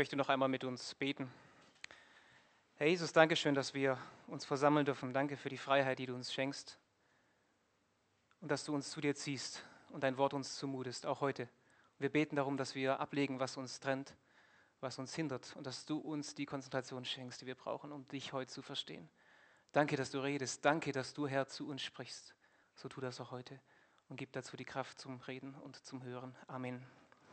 möchte noch einmal mit uns beten. Herr Jesus, danke schön, dass wir uns versammeln dürfen. Danke für die Freiheit, die du uns schenkst und dass du uns zu dir ziehst und dein Wort uns zumutest, auch heute. Wir beten darum, dass wir ablegen, was uns trennt, was uns hindert und dass du uns die Konzentration schenkst, die wir brauchen, um dich heute zu verstehen. Danke, dass du redest. Danke, dass du, Herr, zu uns sprichst. So tu das auch heute und gib dazu die Kraft zum Reden und zum Hören. Amen.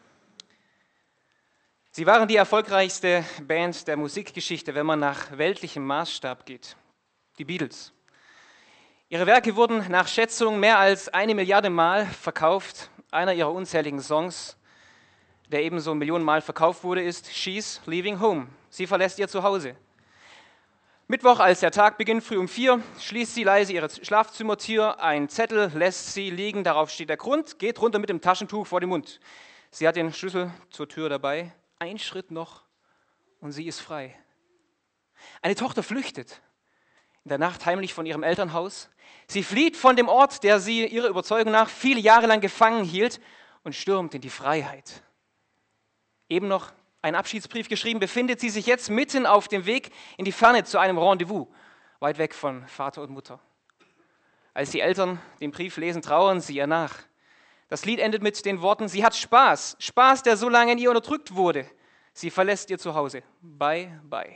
Sie waren die erfolgreichste Band der Musikgeschichte, wenn man nach weltlichem Maßstab geht. Die Beatles. Ihre Werke wurden nach Schätzung mehr als 1 Milliarde Mal verkauft. Einer ihrer unzähligen Songs, der ebenso Millionen Mal verkauft wurde, ist She's Leaving Home. Sie verlässt ihr Zuhause. Mittwoch, als der Tag beginnt, früh um 4, schließt sie leise ihre Schlafzimmertür, ein Zettel lässt sie liegen, darauf steht der Grund, geht runter mit dem Taschentuch vor den Mund. Sie hat den Schlüssel zur Tür dabei, ein Schritt noch und sie ist frei. Eine Tochter flüchtet in der Nacht heimlich von ihrem Elternhaus. Sie flieht von dem Ort, der sie ihrer Überzeugung nach viele Jahre lang gefangen hielt und stürmt in die Freiheit. Eben noch einen Abschiedsbrief geschrieben, befindet sie sich jetzt mitten auf dem Weg in die Ferne zu einem Rendezvous, weit weg von Vater und Mutter. Als die Eltern den Brief lesen, trauern sie ihr nach. Das Lied endet mit den Worten, sie hat Spaß, Spaß, der so lange in ihr unterdrückt wurde. Sie verlässt ihr Zuhause. Bye, bye.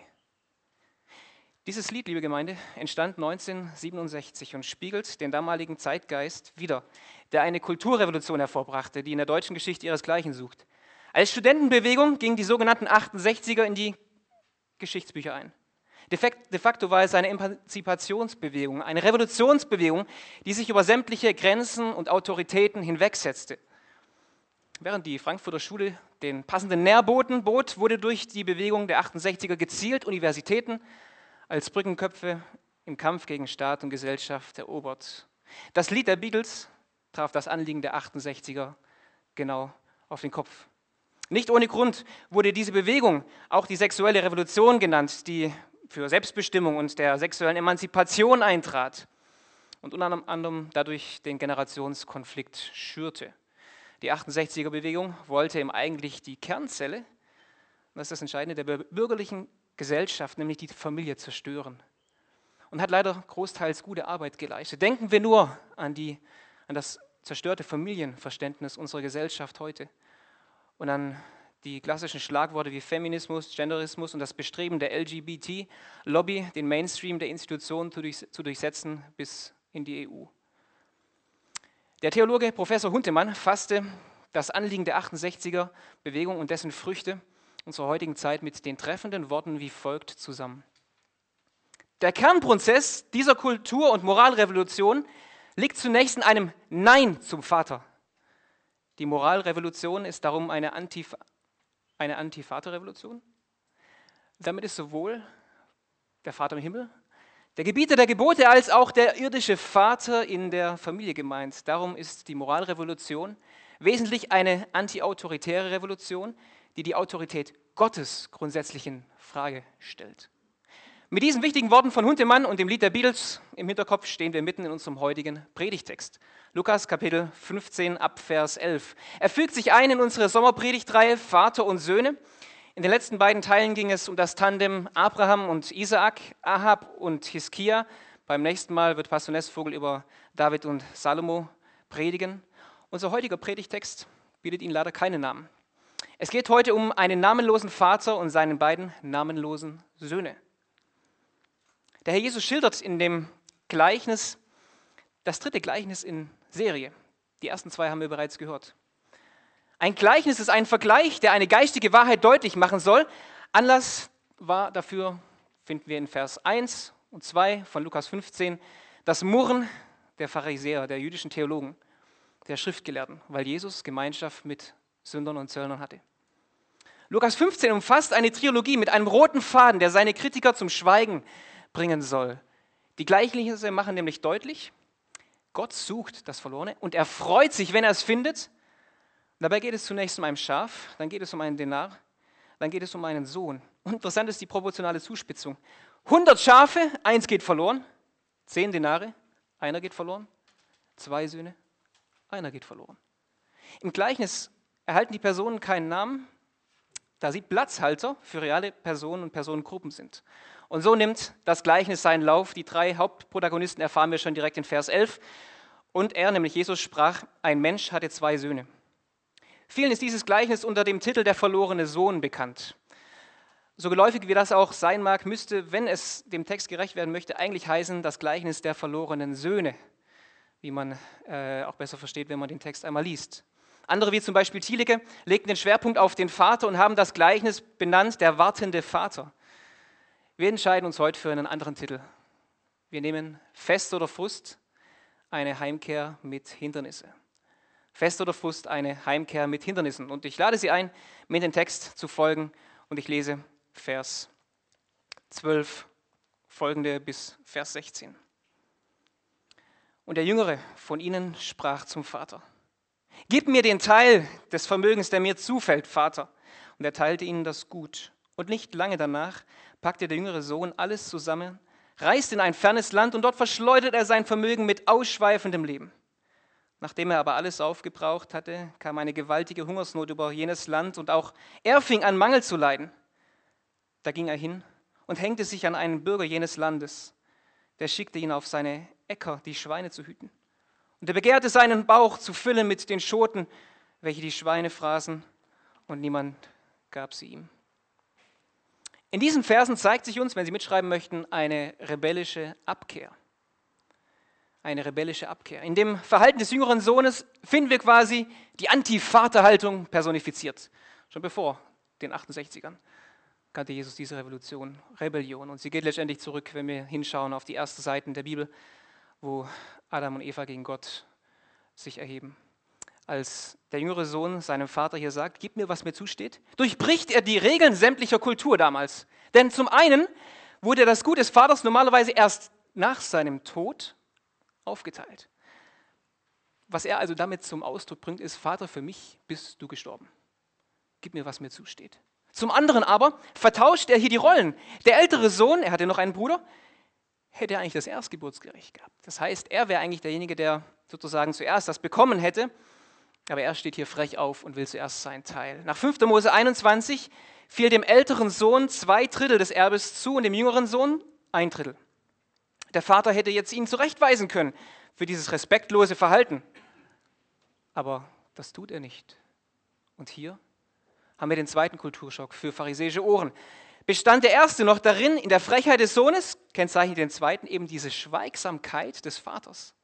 Dieses Lied, liebe Gemeinde, entstand 1967 und spiegelt den damaligen Zeitgeist wider, der eine Kulturrevolution hervorbrachte, die in der deutschen Geschichte ihresgleichen sucht. Als Studentenbewegung gingen die sogenannten 68er in die Geschichtsbücher ein. De facto war es eine Emanzipationsbewegung, eine Revolutionsbewegung, die sich über sämtliche Grenzen und Autoritäten hinwegsetzte. Während die Frankfurter Schule den passenden Nährboten bot, wurde durch die Bewegung der 68er gezielt Universitäten als Brückenköpfe im Kampf gegen Staat und Gesellschaft erobert. Das Lied der Beatles traf das Anliegen der 68er genau auf den Kopf. Nicht ohne Grund wurde diese Bewegung auch die sexuelle Revolution genannt, die für Selbstbestimmung und der sexuellen Emanzipation eintrat und unter anderem dadurch den Generationskonflikt schürte. Die 68er-Bewegung wollte eigentlich die Kernzelle, und das ist das Entscheidende, der bürgerlichen Gesellschaft, nämlich die Familie, zerstören. Und hat leider großteils gute Arbeit geleistet. Denken wir nur an das zerstörte Familienverständnis unserer Gesellschaft heute und an die klassischen Schlagworte wie Feminismus, Genderismus und das Bestreben der LGBT-Lobby, den Mainstream der Institutionen zu durchsetzen bis in die EU. Der Theologe Professor Huntemann fasste das Anliegen der 68er-Bewegung und dessen Früchte unserer heutigen Zeit mit den treffenden Worten wie folgt zusammen. Der Kernprozess dieser Kultur- und Moralrevolution liegt zunächst in einem Nein zum Vater. Die Moralrevolution ist darum eine Anti-Vater-Revolution. Damit ist sowohl der Vater im Himmel, der Gebieter der Gebote, als auch der irdische Vater in der Familie gemeint. Darum ist die Moralrevolution wesentlich eine anti-autoritäre Revolution, die die Autorität Gottes grundsätzlich in Frage stellt. Mit diesen wichtigen Worten von Huntemann und dem Lied der Beatles im Hinterkopf stehen wir mitten in unserem heutigen Predigtext. Lukas Kapitel 15 ab Vers 11. Er fügt sich ein in unsere Sommerpredigtreihe Vater und Söhne. In den letzten beiden Teilen ging es um das Tandem Abraham und Isaak, Ahab und Hiskia. Beim nächsten Mal wird Pastor Nessvogel über David und Salomo predigen. Unser heutiger Predigtext bietet ihnen leider keine Namen. Es geht heute um einen namenlosen Vater und seinen beiden namenlosen Söhne. Der Herr Jesus schildert in dem Gleichnis, das dritte Gleichnis in Serie. Die ersten 2 haben wir bereits gehört. Ein Gleichnis ist ein Vergleich, der eine geistige Wahrheit deutlich machen soll. Anlass war dafür, finden wir in Vers 1 und 2 von Lukas 15, das Murren der Pharisäer, der jüdischen Theologen, der Schriftgelehrten, weil Jesus Gemeinschaft mit Sündern und Zöllnern hatte. Lukas 15 umfasst eine Trilogie mit einem roten Faden, der seine Kritiker zum Schweigen bringen soll. Die Gleichnisse machen nämlich deutlich, Gott sucht das Verlorene und er freut sich, wenn er es findet. Dabei geht es zunächst um ein Schaf, dann geht es um einen Denar, dann geht es um einen Sohn. Und interessant ist die proportionale Zuspitzung. 100 Schafe, 1 geht verloren, 10 Denare, einer geht verloren, 2 Söhne, einer geht verloren. Im Gleichnis erhalten die Personen keinen Namen, da sie Platzhalter für reale Personen und Personengruppen sind. Und so nimmt das Gleichnis seinen Lauf. Die 3 Hauptprotagonisten erfahren wir schon direkt in Vers 11. Und er, nämlich Jesus, sprach, ein Mensch hatte 2 Söhne. Vielen ist dieses Gleichnis unter dem Titel der verlorene Sohn bekannt. So geläufig wie das auch sein mag, müsste, wenn es dem Text gerecht werden möchte, eigentlich heißen, das Gleichnis der verlorenen Söhne, wie man auch besser versteht, wenn man den Text einmal liest. Andere, wie zum Beispiel Thielicke, legten den Schwerpunkt auf den Vater und haben das Gleichnis benannt, der wartende Vater. Wir entscheiden uns heute für einen anderen Titel. Wir nehmen Fest oder Frust, eine Heimkehr mit Hindernisse. Fest oder Frust, eine Heimkehr mit Hindernissen. Und ich lade Sie ein, mir den Text zu folgen und ich lese Vers 12 folgende bis Vers 16. Und der Jüngere von ihnen sprach zum Vater: Gib mir den Teil des Vermögens, der mir zufällt, Vater. Und er teilte ihnen das Gut. Und nicht lange danach packte der jüngere Sohn alles zusammen, reiste in ein fernes Land und dort verschleuderte er sein Vermögen mit ausschweifendem Leben. Nachdem er aber alles aufgebraucht hatte, kam eine gewaltige Hungersnot über jenes Land und auch er fing an, Mangel zu leiden. Da ging er hin und hängte sich an einen Bürger jenes Landes. Der schickte ihn auf seine Äcker, die Schweine zu hüten. Und er begehrte seinen Bauch zu füllen mit den Schoten, welche die Schweine fraßen, und niemand gab sie ihm. In diesen Versen zeigt sich uns, wenn Sie mitschreiben möchten, eine rebellische Abkehr. Eine rebellische Abkehr. In dem Verhalten des jüngeren Sohnes finden wir quasi die Anti-Vater-Haltung personifiziert. Schon bevor den 68ern kannte Jesus diese Rebellion. Und sie geht letztendlich zurück, wenn wir hinschauen auf die ersten Seiten der Bibel, wo Adam und Eva gegen Gott sich erheben. Als der jüngere Sohn seinem Vater hier sagt, gib mir, was mir zusteht, durchbricht er die Regeln sämtlicher Kultur damals. Denn zum einen wurde das Gut des Vaters normalerweise erst nach seinem Tod aufgeteilt. Was er also damit zum Ausdruck bringt, ist: Vater, für mich bist du gestorben. Gib mir, was mir zusteht. Zum anderen aber vertauscht er hier die Rollen. Der ältere Sohn, er hatte noch einen Bruder, hätte eigentlich das Erstgeburtsrecht gehabt. Das heißt, er wäre eigentlich derjenige, der sozusagen zuerst das bekommen hätte. Aber er steht hier frech auf und will zuerst seinen Teil. Nach 5. Mose 21 fiel dem älteren Sohn 2/3 des Erbes zu und dem jüngeren Sohn 1/3. Der Vater hätte jetzt ihn zurechtweisen können für dieses respektlose Verhalten. Aber das tut er nicht. Und hier haben wir den zweiten Kulturschock für pharisäische Ohren. Bestand der erste noch darin, in der Frechheit des Sohnes, kennzeichnet den zweiten eben diese Schweigsamkeit des Vaters.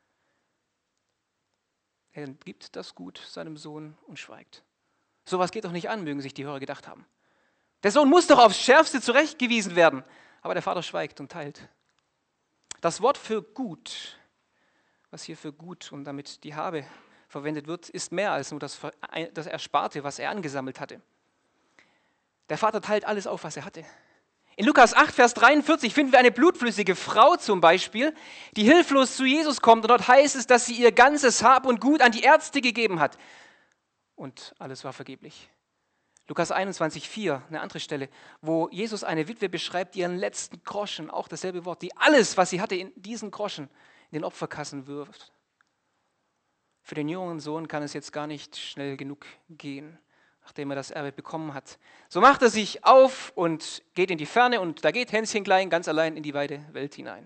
Er gibt das Gut seinem Sohn und schweigt. Sowas geht doch nicht an, mögen sich die Hörer gedacht haben. Der Sohn muss doch aufs Schärfste zurechtgewiesen werden. Aber der Vater schweigt und teilt. Das Wort für gut, was hier für gut und damit die Habe verwendet wird, ist mehr als nur das Ersparte, was er angesammelt hatte. Der Vater teilt alles auf, was er hatte. In Lukas 8, Vers 43 finden wir eine blutflüssige Frau zum Beispiel, die hilflos zu Jesus kommt. Und dort heißt es, dass sie ihr ganzes Hab und Gut an die Ärzte gegeben hat. Und alles war vergeblich. Lukas 21, 4, eine andere Stelle, wo Jesus eine Witwe beschreibt, die ihren letzten Groschen, auch dasselbe Wort, die alles, was sie hatte, in diesen Groschen in den Opferkassen wirft. Für den jüngeren Sohn kann es jetzt gar nicht schnell genug gehen, nachdem er das Erbe bekommen hat. So macht er sich auf und geht in die Ferne und da geht Hänschen klein ganz allein in die weite Welt hinein.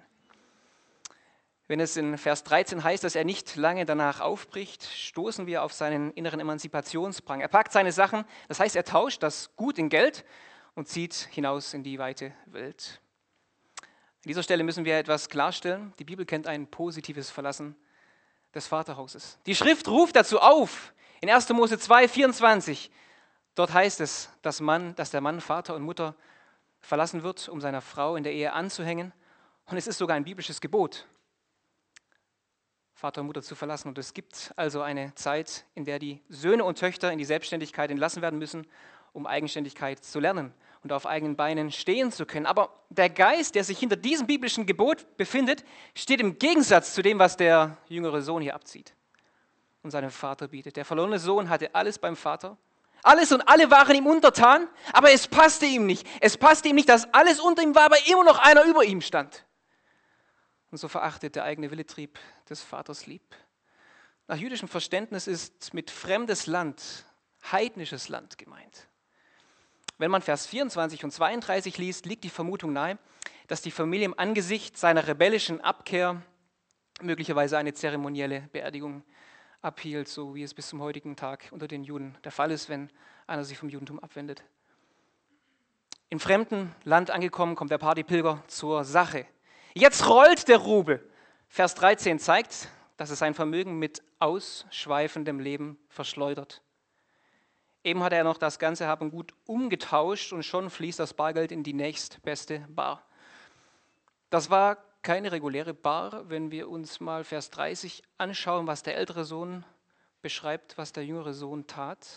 Wenn es in Vers 13 heißt, dass er nicht lange danach aufbricht, stoßen wir auf seinen inneren Emanzipationsdrang. Er packt seine Sachen, das heißt, er tauscht das Gut in Geld und zieht hinaus in die weite Welt. An dieser Stelle müssen wir etwas klarstellen. Die Bibel kennt ein positives Verlassen des Vaterhauses. Die Schrift ruft dazu auf, in 1. Mose 2, 24. Dort heißt es, dass der Mann Vater und Mutter verlassen wird, um seiner Frau in der Ehe anzuhängen. Und es ist sogar ein biblisches Gebot, Vater und Mutter zu verlassen. Und es gibt also eine Zeit, in der die Söhne und Töchter in die Selbstständigkeit entlassen werden müssen, um Eigenständigkeit zu lernen und auf eigenen Beinen stehen zu können. Aber der Geist, der sich hinter diesem biblischen Gebot befindet, steht im Gegensatz zu dem, was der jüngere Sohn hier abzieht und seinem Vater bietet. Der verlorene Sohn hatte alles beim Vater. Alles und alle waren ihm untertan, aber es passte ihm nicht. Es passte ihm nicht, dass alles unter ihm war, aber immer noch einer über ihm stand. Und so verachtet der eigene Willetrieb des Vaters lieb. Nach jüdischem Verständnis ist mit fremdes Land heidnisches Land gemeint. Wenn man Vers 24 und 32 liest, liegt die Vermutung nahe, dass die Familie im Angesicht seiner rebellischen Abkehr möglicherweise eine zeremonielle Beerdigung abhielt, so wie es bis zum heutigen Tag unter den Juden der Fall ist, wenn einer sich vom Judentum abwendet. Im fremden Land angekommen, kommt der Partypilger zur Sache. Jetzt rollt der Rubel. Vers 13 zeigt, dass er sein Vermögen mit ausschweifendem Leben verschleudert. Eben hat er noch das ganze Hab und Gut umgetauscht und schon fließt das Bargeld in die nächstbeste Bar. Das war keine reguläre Bar, wenn wir uns mal Vers 30 anschauen, was der ältere Sohn beschreibt, was der jüngere Sohn tat.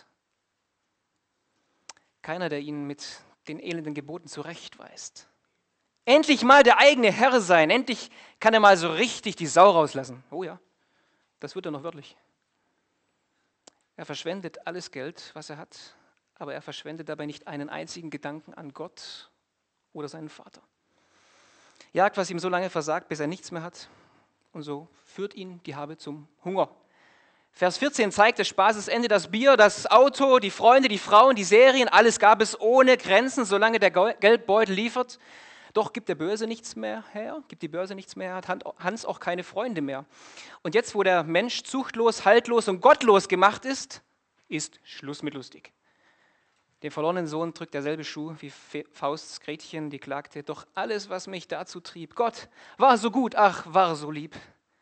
Keiner, der ihn mit den elenden Geboten zurechtweist. Endlich mal der eigene Herr sein, endlich kann er mal so richtig die Sau rauslassen. Oh ja, das wird er noch wörtlich. Er verschwendet alles Geld, was er hat, aber er verschwendet dabei nicht einen einzigen Gedanken an Gott oder seinen Vater. Jagt, was ihm so lange versagt, bis er nichts mehr hat, und so führt ihn die Habe zum Hunger. Vers 14 zeigt des Spaßes Ende, das Bier, das Auto, die Freunde, die Frauen, die Serien, alles gab es ohne Grenzen, solange der Geldbeutel liefert. Doch gibt der Börse nichts mehr her, gibt die Börse nichts mehr, hat Hans auch keine Freunde mehr. Und jetzt, wo der Mensch zuchtlos, haltlos und gottlos gemacht ist Schluss mit lustig. Dem verlorenen Sohn drückt derselbe Schuh wie Fausts Gretchen, die klagte, doch alles, was mich dazu trieb, Gott war so gut, ach, war so lieb.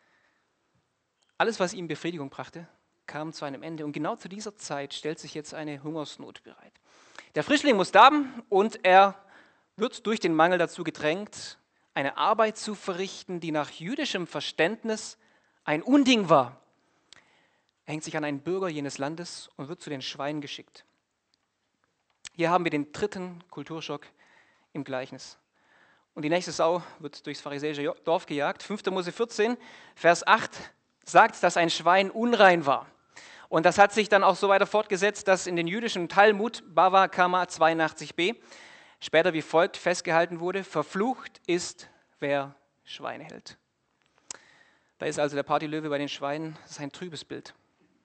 Alles, was ihm Befriedigung brachte, kam zu einem Ende. Und genau zu dieser Zeit stellt sich jetzt eine Hungersnot bereit. Der Frischling muss darben und er wird durch den Mangel dazu gedrängt, eine Arbeit zu verrichten, die nach jüdischem Verständnis ein Unding war. Er hängt sich an einen Bürger jenes Landes und wird zu den Schweinen geschickt. Hier haben wir den dritten Kulturschock im Gleichnis. Und die nächste Sau wird durchs pharisäische Dorf gejagt. 5. Mose 14, Vers 8 sagt, dass ein Schwein unrein war. Und das hat sich dann auch so weiter fortgesetzt, dass in den jüdischen Talmud, Bava Kama 82b, später wie folgt festgehalten wurde, verflucht ist, wer Schweine hält. Da ist also der Partylöwe bei den Schweinen, das ist ein trübes Bild.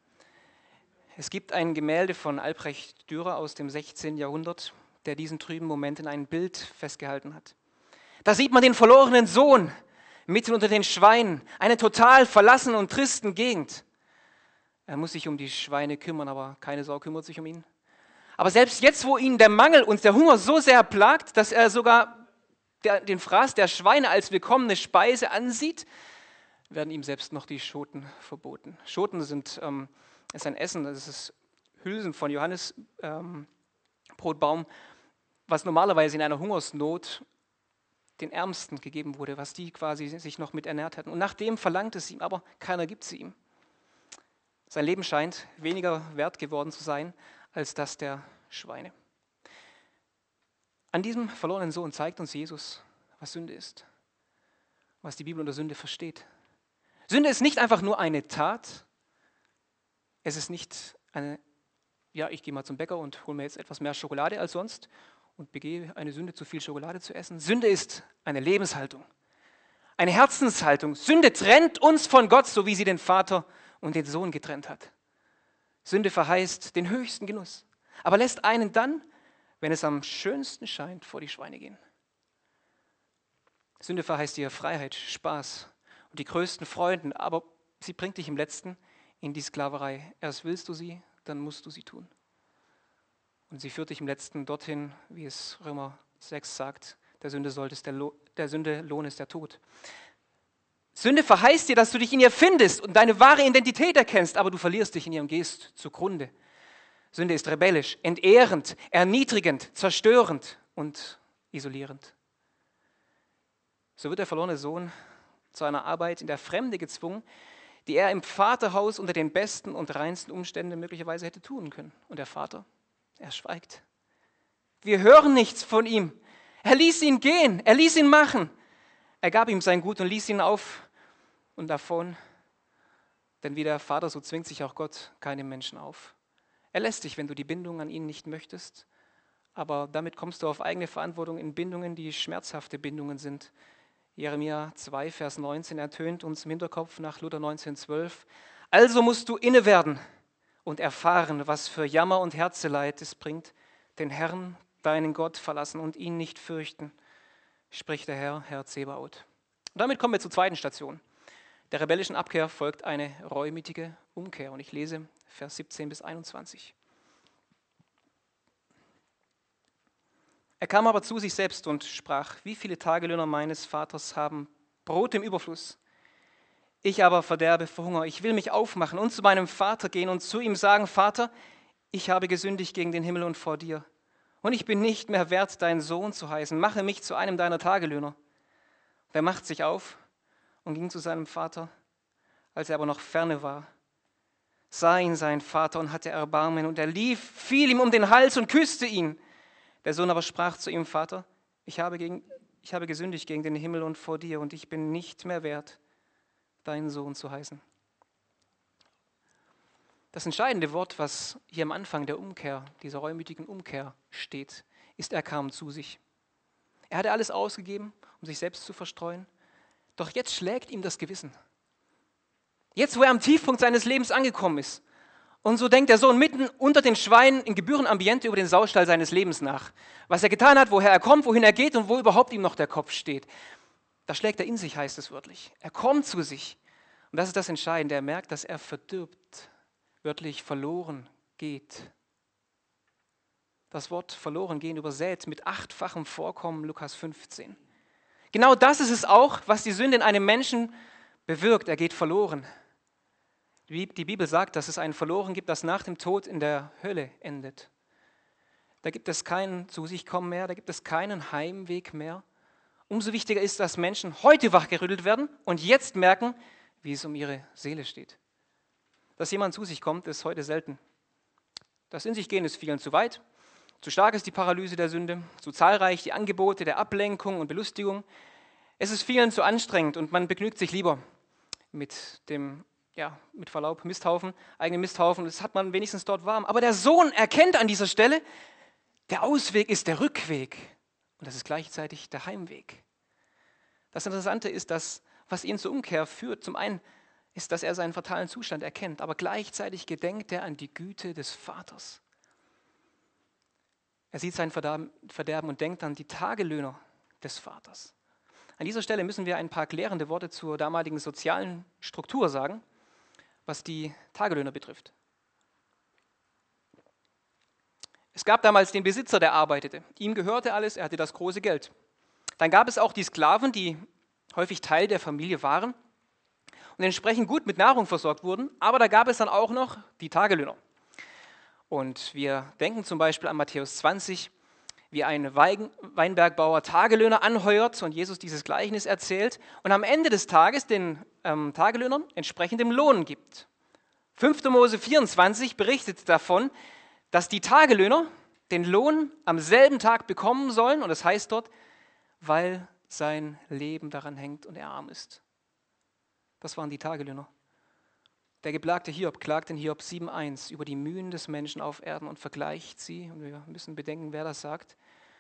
Es gibt ein Gemälde von Albrecht Dürer aus dem 16. Jahrhundert, der diesen trüben Moment in ein Bild festgehalten hat. Da sieht man den verlorenen Sohn mitten unter den Schweinen, eine total verlassene und tristen Gegend. Er muss sich um die Schweine kümmern, aber keine Sau kümmert sich um ihn. Aber selbst jetzt, wo ihn der Mangel und der Hunger so sehr plagt, dass er sogar den Fraß der Schweine als willkommene Speise ansieht, werden ihm selbst noch die Schoten verboten. Schoten ist ein Essen, das ist Hülsen von Johannisbrotbaum, was normalerweise in einer Hungersnot den Ärmsten gegeben wurde, was die quasi sich noch mit ernährt hatten. Und nach dem verlangt es ihm, aber keiner gibt sie ihm. Sein Leben scheint weniger wert geworden zu sein als das der Schweine. An diesem verlorenen Sohn zeigt uns Jesus, was Sünde ist, was die Bibel unter Sünde versteht. Sünde ist nicht einfach nur eine Tat, es ist nicht ich gehe mal zum Bäcker und hole mir jetzt etwas mehr Schokolade als sonst und begehe eine Sünde, zu viel Schokolade zu essen. Sünde ist eine Lebenshaltung, eine Herzenshaltung. Sünde trennt uns von Gott, so wie sie den Vater und den Sohn getrennt hat. Sünde verheißt den höchsten Genuss, aber lässt einen dann, wenn es am schönsten scheint, vor die Schweine gehen. Sünde verheißt dir Freiheit, Spaß und die größten Freuden, aber sie bringt dich im Letzten in die Sklaverei. Erst willst du sie, dann musst du sie tun. Und sie führt dich im Letzten dorthin, wie es Römer 6 sagt, der Sünde Lohn ist der Tod. Sünde verheißt dir, dass du dich in ihr findest und deine wahre Identität erkennst, aber du verlierst dich in ihr und gehst zugrunde. Sünde ist rebellisch, entehrend, erniedrigend, zerstörend und isolierend. So wird der verlorene Sohn zu einer Arbeit in der Fremde gezwungen, die er im Vaterhaus unter den besten und reinsten Umständen möglicherweise hätte tun können. Und der Vater, er schweigt. Wir hören nichts von ihm. Er ließ ihn gehen, er ließ ihn machen. Er gab ihm sein Gut und ließ ihn auf und davon. Denn wie der Vater, so zwingt sich auch Gott keinem Menschen auf. Er lässt dich, wenn du die Bindung an ihn nicht möchtest, aber damit kommst du auf eigene Verantwortung in Bindungen, die schmerzhafte Bindungen sind. Jeremia 2, Vers 19 ertönt uns im Hinterkopf nach Luther 1912. Also musst du inne werden und erfahren, was für Jammer und Herzeleid es bringt, den Herrn, deinen Gott verlassen und ihn nicht fürchten, spricht der Herr, Herr Zebaoth. Und damit kommen wir zur zweiten Station. Der rebellischen Abkehr folgt eine reumütige Umkehr. Und ich lese Vers 17 bis 21. Er kam aber zu sich selbst und sprach: Wie viele Tagelöhner meines Vaters haben Brot im Überfluss? Ich aber verderbe vor Hunger. Ich will mich aufmachen und zu meinem Vater gehen und zu ihm sagen: Vater, ich habe gesündigt gegen den Himmel und vor dir. Und ich bin nicht mehr wert, dein Sohn zu heißen. Mache mich zu einem deiner Tagelöhner. Und er macht sich auf und ging zu seinem Vater. Als er aber noch ferne war, sah ihn sein Vater und hatte Erbarmen. Und er lief, fiel ihm um den Hals und küsste ihn. Der Sohn aber sprach zu ihm: Vater, ich habe gesündigt gegen den Himmel und vor dir. Und ich bin nicht mehr wert, deinen Sohn zu heißen. Das entscheidende Wort, was hier am Anfang der Umkehr, dieser reumütigen Umkehr steht, ist: Er kam zu sich. Er hatte alles ausgegeben, um sich selbst zu verstreuen. Doch jetzt schlägt ihm das Gewissen. Jetzt, wo er am Tiefpunkt seines Lebens angekommen ist. Und so denkt der Sohn mitten unter den Schweinen in Gebührenambiente über den Saustall seines Lebens nach. Was er getan hat, woher er kommt, wohin er geht und wo überhaupt ihm noch der Kopf steht. Da schlägt er in sich, heißt es wörtlich. Er kommt zu sich. Und das ist das Entscheidende. Er merkt, dass er verdirbt, wörtlich verloren geht. Das Wort verloren gehen übersät mit 8-fachem Vorkommen, Lukas 15. Genau das ist es auch, was die Sünde in einem Menschen bewirkt. Er geht verloren. Die Bibel sagt, dass es ein Verloren gibt, das nach dem Tod in der Hölle endet. Da gibt es kein Zu sich kommen mehr, da gibt es keinen Heimweg mehr. Umso wichtiger ist, dass Menschen heute wachgerüttelt werden und jetzt merken, wie es um ihre Seele steht. Dass jemand zu sich kommt, ist heute selten. Das In sich gehen ist vielen zu weit. Zu stark ist die Paralyse der Sünde, zu zahlreich die Angebote der Ablenkung und Belustigung. Es ist vielen zu anstrengend und man begnügt sich lieber mit dem, mit Verlaub, Misthaufen, eigenen Misthaufen. Das hat man wenigstens dort warm. Aber der Sohn erkennt an dieser Stelle, der Ausweg ist der Rückweg und das ist gleichzeitig der Heimweg. Das Interessante ist, dass, was ihn zur Umkehr führt, zum einen ist, dass er seinen fatalen Zustand erkennt, aber gleichzeitig gedenkt er an die Güte des Vaters. Er sieht sein Verderben und denkt an die Tagelöhner des Vaters. An dieser Stelle müssen wir ein paar klärende Worte zur damaligen sozialen Struktur sagen, was die Tagelöhner betrifft. Es gab damals den Besitzer, der arbeitete. Ihm gehörte alles, er hatte das große Geld. Dann gab es auch die Sklaven, die häufig Teil der Familie waren und entsprechend gut mit Nahrung versorgt wurden. Aber da gab es dann auch noch die Tagelöhner. Und wir denken zum Beispiel an Matthäus 20, wie ein Weinbergbauer Tagelöhner anheuert und Jesus dieses Gleichnis erzählt und am Ende des Tages den Tagelöhnern entsprechend den Lohn gibt. 5. Mose 24 berichtet davon, dass die Tagelöhner den Lohn am selben Tag bekommen sollen und das heißt dort, weil sein Leben daran hängt und er arm ist. Das waren die Tagelöhner. Der geplagte Hiob klagt in Hiob 7,1 über die Mühen des Menschen auf Erden und vergleicht sie, und wir müssen bedenken, wer das sagt,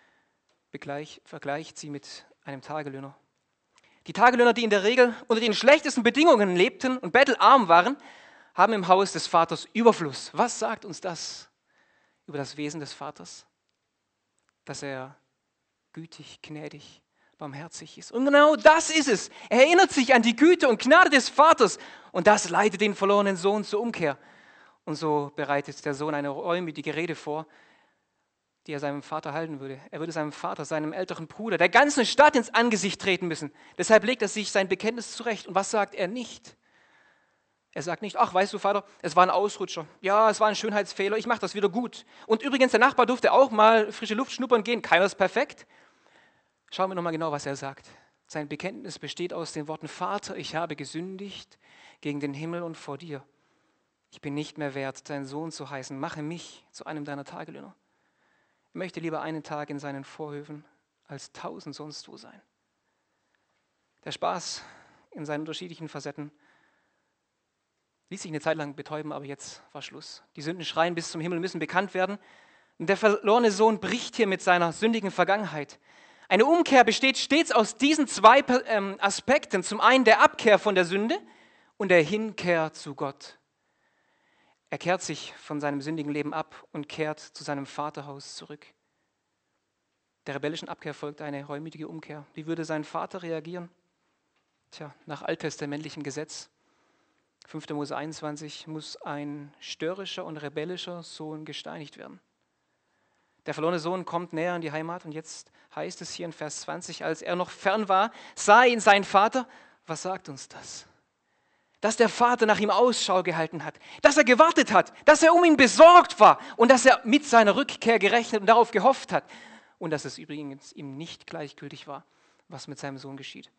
vergleicht sie mit einem Tagelöhner. Die Tagelöhner, die in der Regel unter den schlechtesten Bedingungen lebten und bettelarm waren, haben im Haus des Vaters Überfluss. Was sagt uns das über das Wesen des Vaters? Dass er gütig, gnädig, barmherzig ist. Und genau das ist es. Er erinnert sich an die Güte und Gnade des Vaters und das leitet den verlorenen Sohn zur Umkehr. Und so bereitet der Sohn eine reumütige Rede vor, die er seinem Vater halten würde. Er würde seinem Vater, seinem älteren Bruder, der ganzen Stadt ins Angesicht treten müssen. Deshalb legt er sich sein Bekenntnis zurecht. Und was sagt er nicht? Er sagt nicht: Ach, weißt du, Vater, es war ein Ausrutscher. Ja, es war ein Schönheitsfehler, ich mache das wieder gut. Und übrigens, der Nachbar durfte auch mal frische Luft schnuppern gehen. Keiner ist perfekt. Schauen wir nochmal genau, was er sagt. Sein Bekenntnis besteht aus den Worten: Vater, ich habe gesündigt gegen den Himmel und vor dir. Ich bin nicht mehr wert, dein Sohn zu heißen. Mache mich zu einem deiner Tagelöhner. Ich möchte lieber einen Tag in seinen Vorhöfen als 1000 sonst wo sein. Der Spaß in seinen unterschiedlichen Facetten ließ sich eine Zeit lang betäuben, aber jetzt war Schluss. Die Sündenschreien bis zum Himmel müssen bekannt werden. Und der verlorene Sohn bricht hier mit seiner sündigen Vergangenheit. Eine Umkehr besteht stets aus diesen zwei Aspekten. Zum einen der Abkehr von der Sünde und der Hinkehr zu Gott. Er kehrt sich von seinem sündigen Leben ab und kehrt zu seinem Vaterhaus zurück. Der rebellischen Abkehr folgt eine reumütige Umkehr. Wie würde sein Vater reagieren? Tja, nach alttestamentlichem Gesetz, 5. Mose 21, muss ein störrischer und rebellischer Sohn gesteinigt werden. Der verlorene Sohn kommt näher in die Heimat und jetzt heißt es hier in Vers 20, als er noch fern war, sah ihn sein Vater. Was sagt uns das? Dass der Vater nach ihm Ausschau gehalten hat, dass er gewartet hat, dass er um ihn besorgt war und dass er mit seiner Rückkehr gerechnet und darauf gehofft hat und dass es übrigens ihm nicht gleichgültig war, was mit seinem Sohn geschieht.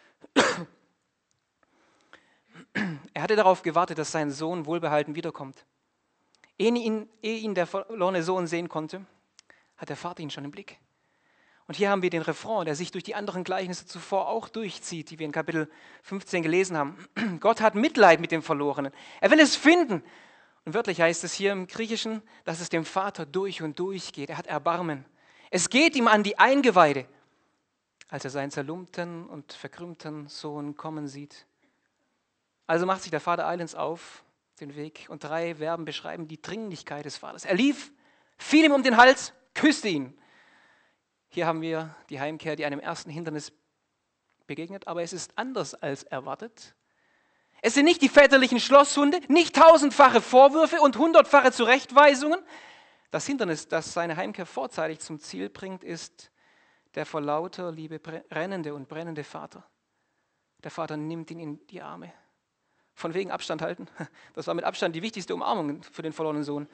Er hatte darauf gewartet, dass sein Sohn wohlbehalten wiederkommt. Ehe ihn der verlorene Sohn sehen konnte, hat der Vater ihn schon im Blick. Und hier haben wir den Refrain, der sich durch die anderen Gleichnisse zuvor auch durchzieht, die wir in Kapitel 15 gelesen haben. Gott hat Mitleid mit dem Verlorenen. Er will es finden. Und wörtlich heißt es hier im Griechischen, dass es dem Vater durch und durch geht. Er hat Erbarmen. Es geht ihm an die Eingeweide, als er seinen zerlumpten und verkrümmten Sohn kommen sieht. Also macht sich der Vater eilends auf den Weg und 3 Verben beschreiben die Dringlichkeit des Vaters. Er lief, fiel ihm um den Hals, küsste ihn. Hier haben wir die Heimkehr, die einem ersten Hindernis begegnet, aber es ist anders als erwartet. Es sind nicht die väterlichen Schlosshunde, nicht 1000-fache Vorwürfe und 100-fache Zurechtweisungen. Das Hindernis, das seine Heimkehr vorzeitig zum Ziel bringt, ist der vor lauter Liebe rennende und brennende Vater. Der Vater nimmt ihn in die Arme. Von wegen Abstand halten. Das war mit Abstand die wichtigste Umarmung für den verlorenen Sohn.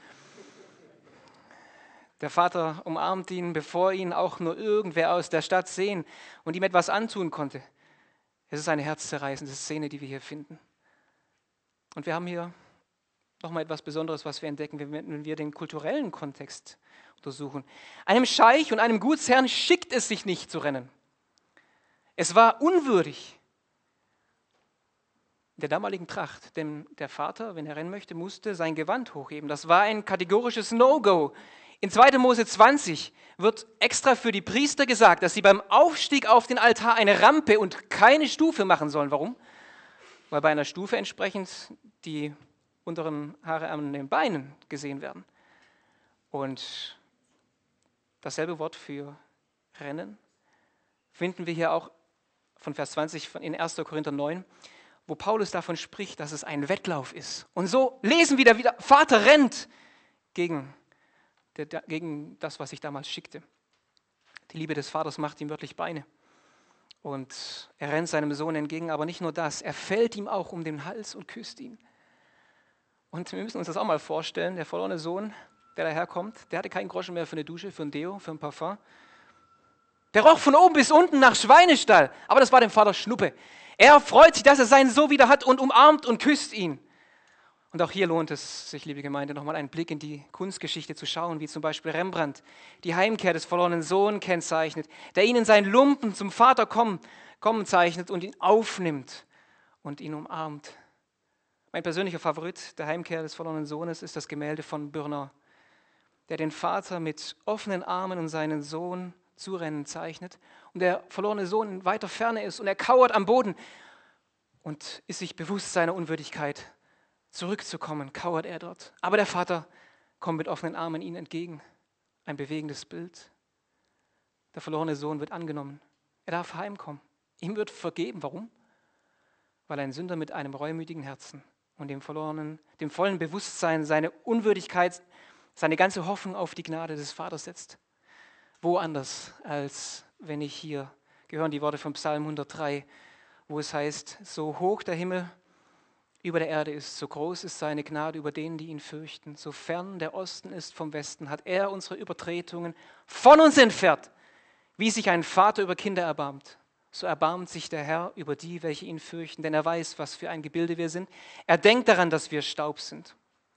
Der Vater umarmt ihn, bevor ihn auch nur irgendwer aus der Stadt sehen und ihm etwas antun konnte. Es ist eine herzzerreißende Szene, die wir hier finden. Und wir haben hier nochmal etwas Besonderes, was wir entdecken, wenn wir den kulturellen Kontext untersuchen. Einem Scheich und einem Gutsherrn schickt es sich nicht zu rennen. Es war unwürdig der damaligen Tracht, denn der Vater, wenn er rennen möchte, musste sein Gewand hochheben. Das war ein kategorisches No-Go. In 2. Mose 20 wird extra für die Priester gesagt, dass sie beim Aufstieg auf den Altar eine Rampe und keine Stufe machen sollen. Warum? Weil bei einer Stufe entsprechend die unteren Haare an den Beinen gesehen werden. Und dasselbe Wort für Rennen finden wir hier auch von Vers 20 in 1. Korinther 9, wo Paulus davon spricht, dass es ein Wettlauf ist. Und so lesen wir da wieder, Vater rennt gegen das, was ich damals schickte. Die Liebe des Vaters macht ihm wirklich Beine. Und er rennt seinem Sohn entgegen, aber nicht nur das, er fällt ihm auch um den Hals und küsst ihn. Und wir müssen uns das auch mal vorstellen, der verlorene Sohn, der daherkommt, der hatte keinen Groschen mehr für eine Dusche, für ein Deo, für ein Parfum. Der roch von oben bis unten nach Schweinestall, aber das war dem Vater Schnuppe. Er freut sich, dass er seinen Sohn wieder hat und umarmt und küsst ihn. Und auch hier lohnt es sich, liebe Gemeinde, nochmal einen Blick in die Kunstgeschichte zu schauen, wie zum Beispiel Rembrandt die Heimkehr des verlorenen Sohnes kennzeichnet, der ihn in seinen Lumpen zum Vater kommen zeichnet und ihn aufnimmt und ihn umarmt. Mein persönlicher Favorit der Heimkehr des verlorenen Sohnes ist das Gemälde von Bürnau, der den Vater mit offenen Armen und seinen Sohn zurennen zeichnet und der verlorene Sohn in weiter Ferne ist und er kauert am Boden und ist sich bewusst seiner Unwürdigkeit. Zurückzukommen, kauert er dort. Aber der Vater kommt mit offenen Armen ihm entgegen. Ein bewegendes Bild. Der verlorene Sohn wird angenommen. Er darf heimkommen. Ihm wird vergeben. Warum? Weil ein Sünder mit einem reumütigen Herzen und dem vollen Bewusstsein seine Unwürdigkeit, seine ganze Hoffnung auf die Gnade des Vaters setzt. Wo anders, als wenn ich hier, gehören die Worte von Psalm 103, wo es heißt, so hoch der Himmel über der Erde ist, so groß ist seine Gnade über denen, die ihn fürchten. So fern der Osten ist vom Westen, hat er unsere Übertretungen von uns entfernt. Wie sich ein Vater über Kinder erbarmt, so erbarmt sich der Herr über die, welche ihn fürchten, denn er weiß, was für ein Gebilde wir sind. Er denkt daran, dass wir Staub sind.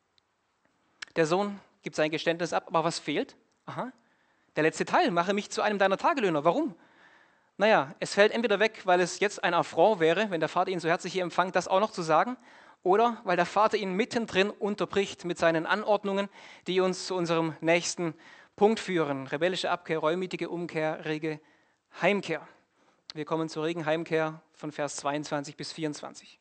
Der Sohn gibt sein Geständnis ab, aber was fehlt? Aha, der letzte Teil, mache mich zu einem deiner Tagelöhner. Warum? Naja, es fällt entweder weg, weil es jetzt ein Affront wäre, wenn der Vater ihn so herzlich hier empfängt, das auch noch zu sagen, oder weil der Vater ihn mittendrin unterbricht mit seinen Anordnungen, die uns zu unserem nächsten Punkt führen. Rebellische Abkehr, reumütige Umkehr, rege Heimkehr. Wir kommen zur regen Heimkehr von Vers 22 bis 24.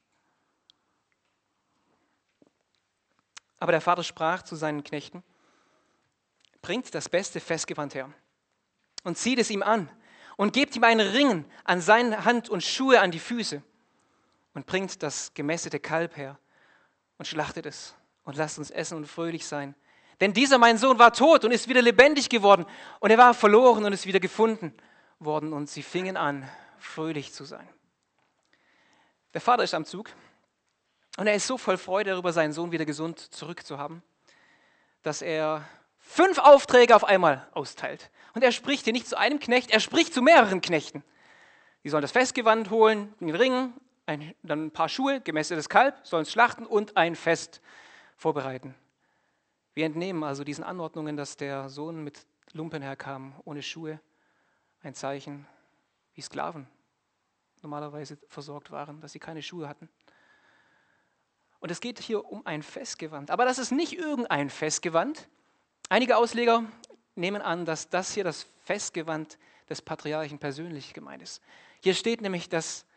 Aber der Vater sprach zu seinen Knechten, bringt das beste Festgewand her und zieht es ihm an und gebt ihm einen Ring an seine Hand und Schuhe an die Füße und bringt das gemästete Kalb her und schlachtet es und lasst uns essen und fröhlich sein. Denn dieser, mein Sohn, war tot und ist wieder lebendig geworden und er war verloren und ist wieder gefunden worden und sie fingen an, fröhlich zu sein. Der Vater ist am Zug und er ist so voll Freude darüber, seinen Sohn wieder gesund zurückzuhaben, dass er 5 Aufträge auf einmal austeilt. Und er spricht hier nicht zu einem Knecht, er spricht zu mehreren Knechten. Die sollen das Festgewand holen, den Ring, dann ein paar Schuhe, gemästetes Kalb, sollen es schlachten und ein Fest vorbereiten. Wir entnehmen also diesen Anordnungen, dass der Sohn mit Lumpen herkam, ohne Schuhe, ein Zeichen, wie Sklaven normalerweise versorgt waren, dass sie keine Schuhe hatten. Und es geht hier um ein Festgewand. Aber das ist nicht irgendein Festgewand. Einige Ausleger nehmen an, dass das hier das Festgewand des Patriarchen persönlich gemeint ist. Hier steht nämlich das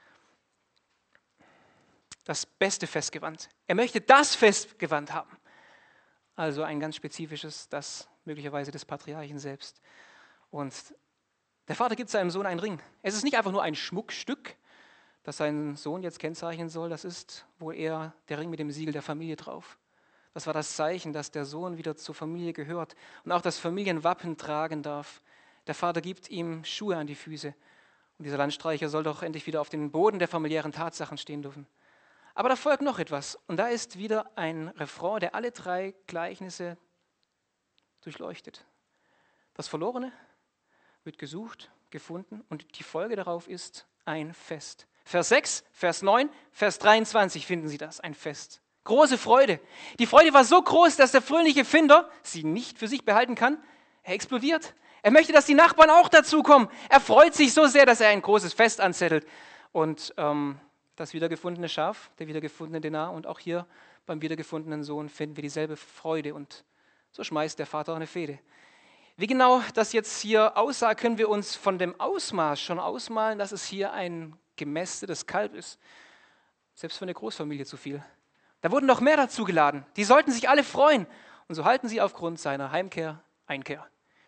beste Festgewand. Er möchte das Festgewand haben. Also ein ganz spezifisches, das möglicherweise des Patriarchen selbst. Und der Vater gibt seinem Sohn einen Ring. Es ist nicht einfach nur ein Schmuckstück, das sein Sohn jetzt kennzeichnen soll. Das ist wohl eher der Ring mit dem Siegel der Familie drauf. Das war das Zeichen, dass der Sohn wieder zur Familie gehört und auch das Familienwappen tragen darf. Der Vater gibt ihm Schuhe an die Füße. Und dieser Landstreicher soll doch endlich wieder auf dem Boden der familiären Tatsachen stehen dürfen. Aber da folgt noch etwas. Und da ist wieder ein Refrain, der alle 3 Gleichnisse durchleuchtet. Das Verlorene wird gesucht, gefunden und die Folge darauf ist ein Fest. Vers 6, Vers 9, Vers 23 finden Sie das, ein Fest. Große Freude. Die Freude war so groß, dass der fröhliche Finder sie nicht für sich behalten kann. Er explodiert. Er möchte, dass die Nachbarn auch dazukommen. Er freut sich so sehr, dass er ein großes Fest anzettelt. Und das wiedergefundene Schaf, der wiedergefundene Denar und auch hier beim wiedergefundenen Sohn finden wir dieselbe Freude. Und so schmeißt der Vater eine Fehde. Wie genau das jetzt hier aussah, können wir uns von dem Ausmaß schon ausmalen, dass es hier ein gemästetes Kalb ist. Selbst für eine Großfamilie zu viel. Da wurden noch mehr dazu geladen. Die sollten sich alle freuen. Und so halten sie aufgrund seiner Heimkehr Einkehr.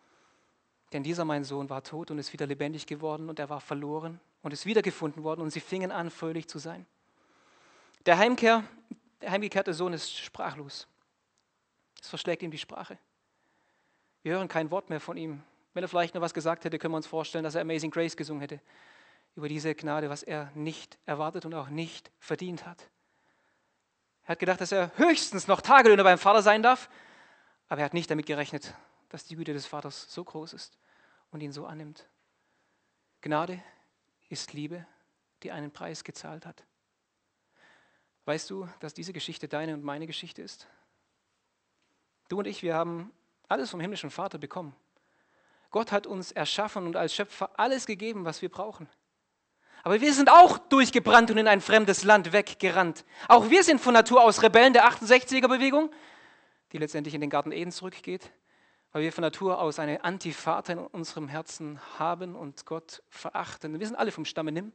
Denn dieser, mein Sohn, war tot und ist wieder lebendig geworden und er war verloren und ist wiedergefunden worden und sie fingen an, fröhlich zu sein. Der heimgekehrte Sohn ist sprachlos. Es verschlägt ihm die Sprache. Wir hören kein Wort mehr von ihm. Wenn er vielleicht noch was gesagt hätte, können wir uns vorstellen, dass er Amazing Grace gesungen hätte. Über diese Gnade, was er nicht erwartet und auch nicht verdient hat. Er hat gedacht, dass er höchstens noch Tagelöhner beim Vater sein darf, aber er hat nicht damit gerechnet, dass die Güte des Vaters so groß ist und ihn so annimmt. Gnade ist Liebe, die einen Preis gezahlt hat. Weißt du, dass diese Geschichte deine und meine Geschichte ist? Du und ich, wir haben alles vom himmlischen Vater bekommen. Gott hat uns erschaffen und als Schöpfer alles gegeben, was wir brauchen. Aber wir sind auch durchgebrannt und in ein fremdes Land weggerannt. Auch wir sind von Natur aus Rebellen der 68er-Bewegung, die letztendlich in den Garten Eden zurückgeht, weil wir von Natur aus eine Antivater in unserem Herzen haben und Gott verachten. Wir sind alle vom Stamme Nim.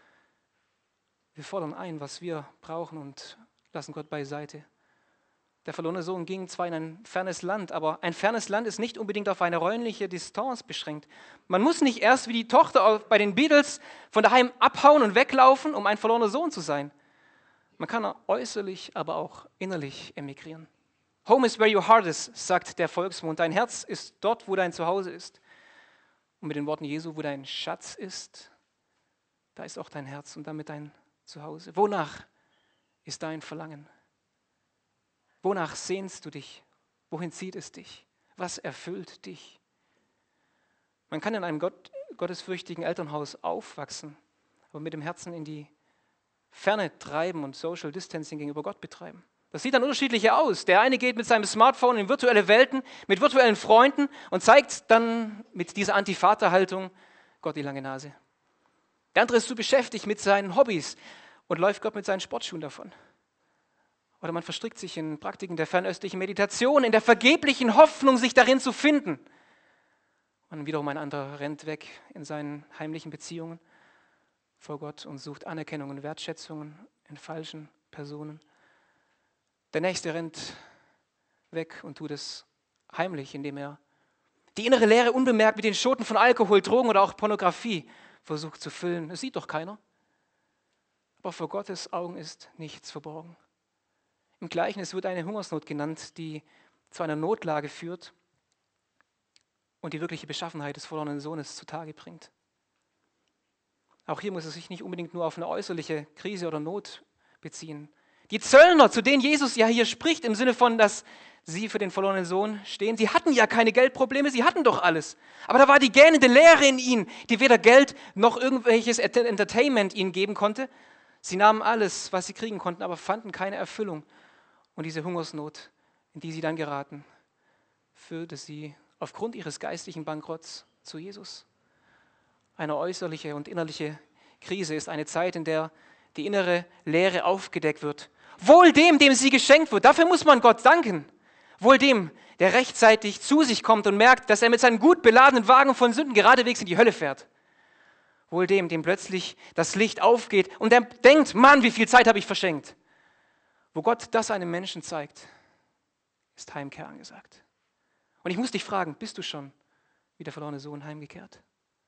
Wir fordern ein, was wir brauchen und lassen Gott beiseite. Der verlorene Sohn ging zwar in ein fernes Land, aber ein fernes Land ist nicht unbedingt auf eine räumliche Distanz beschränkt. Man muss nicht erst wie die Tochter bei den Beatles von daheim abhauen und weglaufen, um ein verlorener Sohn zu sein. Man kann äußerlich, aber auch innerlich emigrieren. Home is where your heart is, sagt der Volksmund. Dein Herz ist dort, wo dein Zuhause ist. Und mit den Worten Jesu, wo dein Schatz ist, da ist auch dein Herz und damit dein Zuhause. Wonach ist dein Verlangen? Wonach sehnst du dich? Wohin zieht es dich? Was erfüllt dich? Man kann in einem gottesfürchtigen Elternhaus aufwachsen, aber mit dem Herzen in die Ferne treiben und Social Distancing gegenüber Gott betreiben. Das sieht dann unterschiedlich aus. Der eine geht mit seinem Smartphone in virtuelle Welten, mit virtuellen Freunden und zeigt dann mit dieser Anti-Vater-Haltung Gott die lange Nase. Der andere ist so beschäftigt mit seinen Hobbys und läuft Gott mit seinen Sportschuhen davon. Oder man verstrickt sich in Praktiken der fernöstlichen Meditation, in der vergeblichen Hoffnung, sich darin zu finden. Und wiederum ein anderer rennt weg in seinen heimlichen Beziehungen vor Gott und sucht Anerkennung und Wertschätzungen in falschen Personen. Der Nächste rennt weg und tut es heimlich, indem er die innere Leere unbemerkt mit den Schoten von Alkohol, Drogen oder auch Pornografie versucht zu füllen. Das sieht doch keiner. Aber vor Gottes Augen ist nichts verborgen. Im Gleichnis wird eine Hungersnot genannt, die zu einer Notlage führt und die wirkliche Beschaffenheit des verlorenen Sohnes zutage bringt. Auch hier muss es sich nicht unbedingt nur auf eine äußerliche Krise oder Not beziehen. Die Zöllner, zu denen Jesus ja hier spricht, im Sinne von, dass sie für den verlorenen Sohn stehen, sie hatten ja keine Geldprobleme, sie hatten doch alles. Aber da war die gähnende Leere in ihnen, die weder Geld noch irgendwelches Entertainment ihnen geben konnte. Sie nahmen alles, was sie kriegen konnten, aber fanden keine Erfüllung. Und diese Hungersnot, in die sie dann geraten, führte sie aufgrund ihres geistlichen Bankrotts zu Jesus. Eine äußerliche und innerliche Krise ist eine Zeit, in der die innere Leere aufgedeckt wird. Wohl dem, dem sie geschenkt wird. Dafür muss man Gott danken. Wohl dem, der rechtzeitig zu sich kommt und merkt, dass er mit seinem gut beladenen Wagen von Sünden geradewegs in die Hölle fährt. Wohl dem, dem plötzlich das Licht aufgeht und der denkt, Mann, wie viel Zeit habe ich verschenkt. Wo Gott das einem Menschen zeigt, ist Heimkehr angesagt. Und ich muss dich fragen, bist du schon wie der verlorene Sohn heimgekehrt?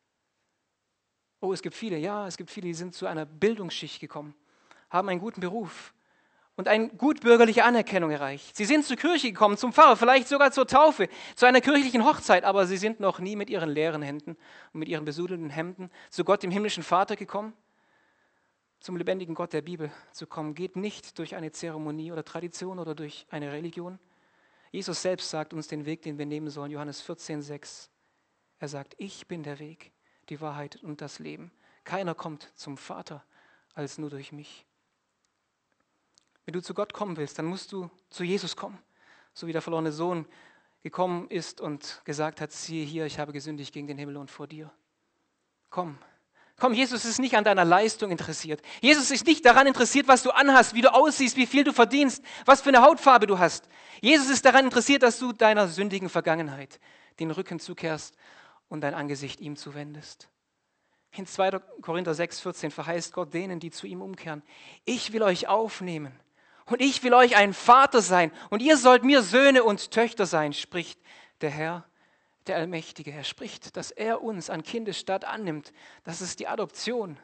Oh, es gibt viele, die sind zu einer Bildungsschicht gekommen, haben einen guten Beruf und eine gutbürgerliche Anerkennung erreicht. Sie sind zur Kirche gekommen, zum Pfarrer, vielleicht sogar zur Taufe, zu einer kirchlichen Hochzeit, aber sie sind noch nie mit ihren leeren Händen und mit ihren besudelten Hemden zu Gott, dem himmlischen Vater, gekommen. Zum lebendigen Gott der Bibel zu kommen, geht nicht durch eine Zeremonie oder Tradition oder durch eine Religion. Jesus selbst sagt uns den Weg, den wir nehmen sollen, Johannes 14,6. Er sagt, ich bin der Weg, die Wahrheit und das Leben. Keiner kommt zum Vater als nur durch mich. Wenn du zu Gott kommen willst, dann musst du zu Jesus kommen, so wie der verlorene Sohn gekommen ist und gesagt hat, siehe hier, ich habe gesündigt gegen den Himmel und vor dir. Komm, Jesus ist nicht an deiner Leistung interessiert. Jesus ist nicht daran interessiert, was du anhast, wie du aussiehst, wie viel du verdienst, was für eine Hautfarbe du hast. Jesus ist daran interessiert, dass du deiner sündigen Vergangenheit den Rücken zukehrst und dein Angesicht ihm zuwendest. In 2. Korinther 6,14 verheißt Gott denen, die zu ihm umkehren, ich will euch aufnehmen und ich will euch ein Vater sein und ihr sollt mir Söhne und Töchter sein, spricht der Herr, der Allmächtige. Er spricht, dass er uns an Kindesstatt annimmt. Das ist die Adoption.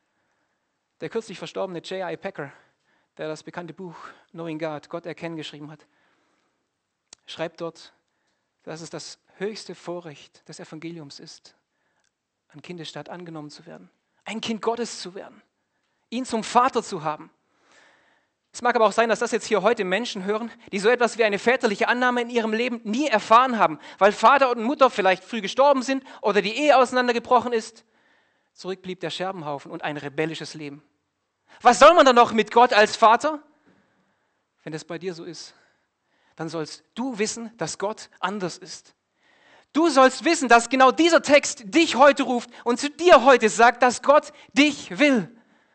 Der kürzlich verstorbene J.I. Packer, der das bekannte Buch Knowing God, Gott erkennen, geschrieben hat, schreibt dort, dass es das höchste Vorrecht des Evangeliums ist, an Kindesstatt angenommen zu werden, ein Kind Gottes zu werden, ihn zum Vater zu haben. Es mag aber auch sein, dass das jetzt hier heute Menschen hören, die so etwas wie eine väterliche Annahme in ihrem Leben nie erfahren haben, weil Vater und Mutter vielleicht früh gestorben sind oder die Ehe auseinandergebrochen ist. Zurück blieb der Scherbenhaufen und ein rebellisches Leben. Was soll man dann noch mit Gott als Vater? Wenn das bei dir so ist, dann sollst du wissen, dass Gott anders ist. Du sollst wissen, dass genau dieser Text dich heute ruft und zu dir heute sagt, dass Gott dich will.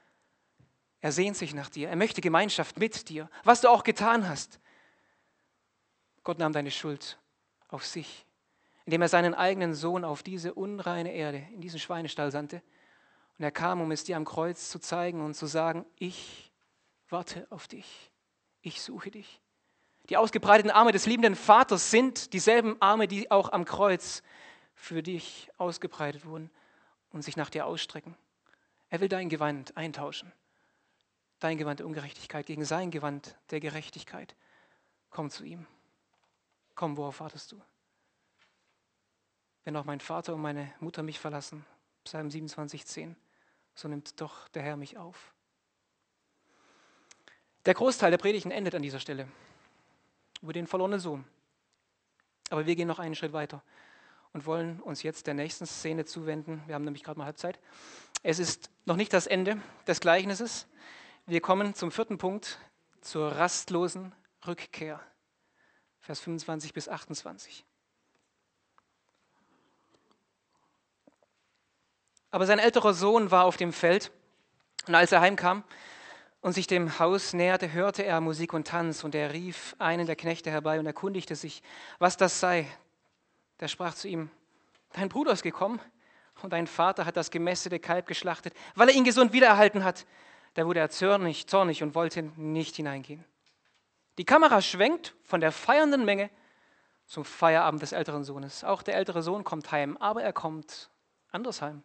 Er sehnt sich nach dir, er möchte Gemeinschaft mit dir, was du auch getan hast. Gott nahm deine Schuld auf sich, indem er seinen eigenen Sohn auf diese unreine Erde, in diesen Schweinestall sandte. Und er kam, um es dir am Kreuz zu zeigen und zu sagen, ich warte auf dich, ich suche dich. Die ausgebreiteten Arme des liebenden Vaters sind dieselben Arme, die auch am Kreuz für dich ausgebreitet wurden und sich nach dir ausstrecken. Er will dein Gewand eintauschen. Dein Gewand der Ungerechtigkeit gegen sein Gewand der Gerechtigkeit. Komm zu ihm. Komm, worauf wartest du? Wenn auch mein Vater und meine Mutter mich verlassen, Psalm 27,10, so nimmt doch der Herr mich auf. Der Großteil der Predigten endet an dieser Stelle, über den verlorenen Sohn. Aber wir gehen noch einen Schritt weiter und wollen uns jetzt der nächsten Szene zuwenden. Wir haben nämlich gerade mal Halbzeit. Es ist noch nicht das Ende des Gleichnisses. Wir kommen zum 4. Punkt, zur rastlosen Rückkehr. Vers 25 bis 28. Aber sein älterer Sohn war auf dem Feld und als er heimkam und sich dem Haus näherte, hörte er Musik und Tanz und er rief einen der Knechte herbei und erkundigte sich, was das sei. Der sprach zu ihm, dein Bruder ist gekommen und dein Vater hat das gemästete Kalb geschlachtet, weil er ihn gesund wiedererhalten hat. Da wurde er zornig und wollte nicht hineingehen. Die Kamera schwenkt von der feiernden Menge zum Feierabend des älteren Sohnes. Auch der ältere Sohn kommt heim, aber er kommt anders heim.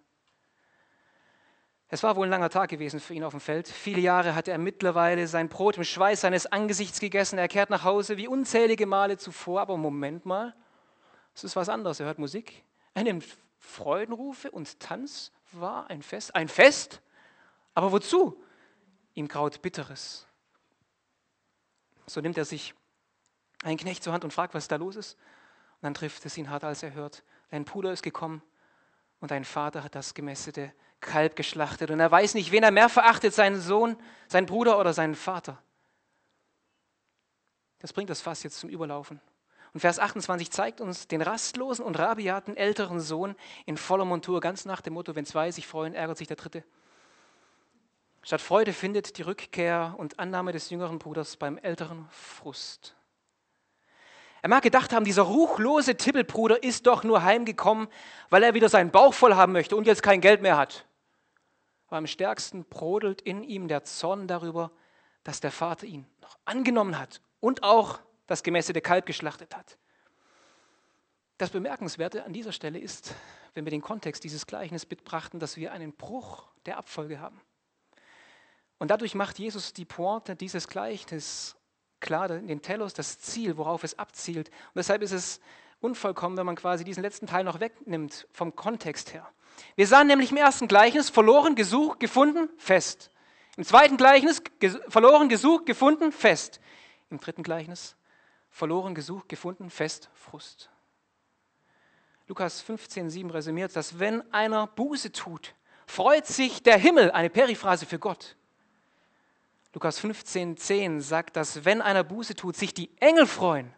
Es war wohl ein langer Tag gewesen für ihn auf dem Feld. Viele Jahre hatte er mittlerweile sein Brot im Schweiß seines Angesichts gegessen. Er kehrt nach Hause wie unzählige Male zuvor. Aber Moment mal, es ist was anderes. Er hört Musik, er nimmt Freudenrufe und Tanz. War ein Fest. Ein Fest? Aber wozu? Ihm graut Bitteres. So nimmt er sich einen Knecht zur Hand und fragt, was da los ist. Und dann trifft es ihn hart, als er hört, dein Bruder ist gekommen und dein Vater hat das gemästete Kalb geschlachtet. Und er weiß nicht, wen er mehr verachtet, seinen Sohn, seinen Bruder oder seinen Vater. Das bringt das Fass jetzt zum Überlaufen. Und Vers 28 zeigt uns den rastlosen und rabiaten älteren Sohn in voller Montur, ganz nach dem Motto, wenn zwei sich freuen, ärgert sich der Dritte. Statt Freude findet die Rückkehr und Annahme des jüngeren Bruders beim älteren Frust. Er mag gedacht haben, dieser ruchlose Tippelbruder ist doch nur heimgekommen, weil er wieder seinen Bauch voll haben möchte und jetzt kein Geld mehr hat. Aber am stärksten brodelt in ihm der Zorn darüber, dass der Vater ihn noch angenommen hat und auch das gemästete Kalb geschlachtet hat. Das Bemerkenswerte an dieser Stelle ist, wenn wir den Kontext dieses Gleichnisses betrachten, dass wir einen Bruch der Abfolge haben. Und dadurch macht Jesus die Pointe dieses Gleichnisses klar, den Telos, das Ziel, worauf es abzielt. Und deshalb ist es unvollkommen, wenn man quasi diesen letzten Teil noch wegnimmt vom Kontext her. Wir sahen nämlich im ersten Gleichnis verloren, gesucht, gefunden, fest. Im zweiten Gleichnis verloren, gesucht, gefunden, fest. Im dritten Gleichnis verloren, gesucht, gefunden, fest, Frust. Lukas 15,7 resümiert, dass wenn einer Buße tut, freut sich der Himmel, eine Periphrase für Gott. Lukas 15,10 sagt, dass wenn einer Buße tut, sich die Engel freuen.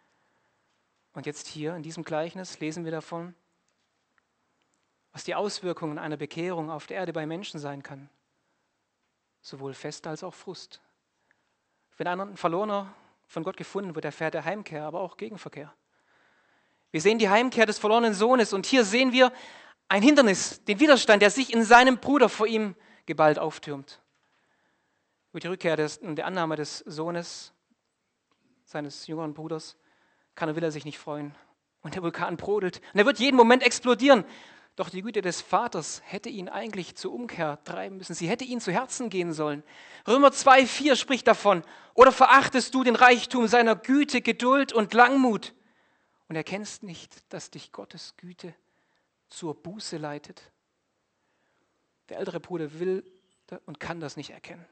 Und jetzt hier in diesem Gleichnis lesen wir davon, was die Auswirkungen einer Bekehrung auf der Erde bei Menschen sein kann. Sowohl Fest als auch Frust. Wenn ein Verlorener von Gott gefunden wird, erfährt er Heimkehr, aber auch Gegenverkehr. Wir sehen die Heimkehr des verlorenen Sohnes und hier sehen wir ein Hindernis, den Widerstand, der sich in seinem Bruder vor ihm geballt auftürmt. Über die Rückkehr und der Annahme des Sohnes, seines jüngeren Bruders, will er sich nicht freuen. Und der Vulkan brodelt. Und er wird jeden Moment explodieren. Doch die Güte des Vaters hätte ihn eigentlich zur Umkehr treiben müssen. Sie hätte ihn zu Herzen gehen sollen. Römer 2,4 spricht davon. Oder verachtest du den Reichtum seiner Güte, Geduld und Langmut und erkennst nicht, dass dich Gottes Güte zur Buße leitet? Der ältere Bruder will und kann das nicht erkennen.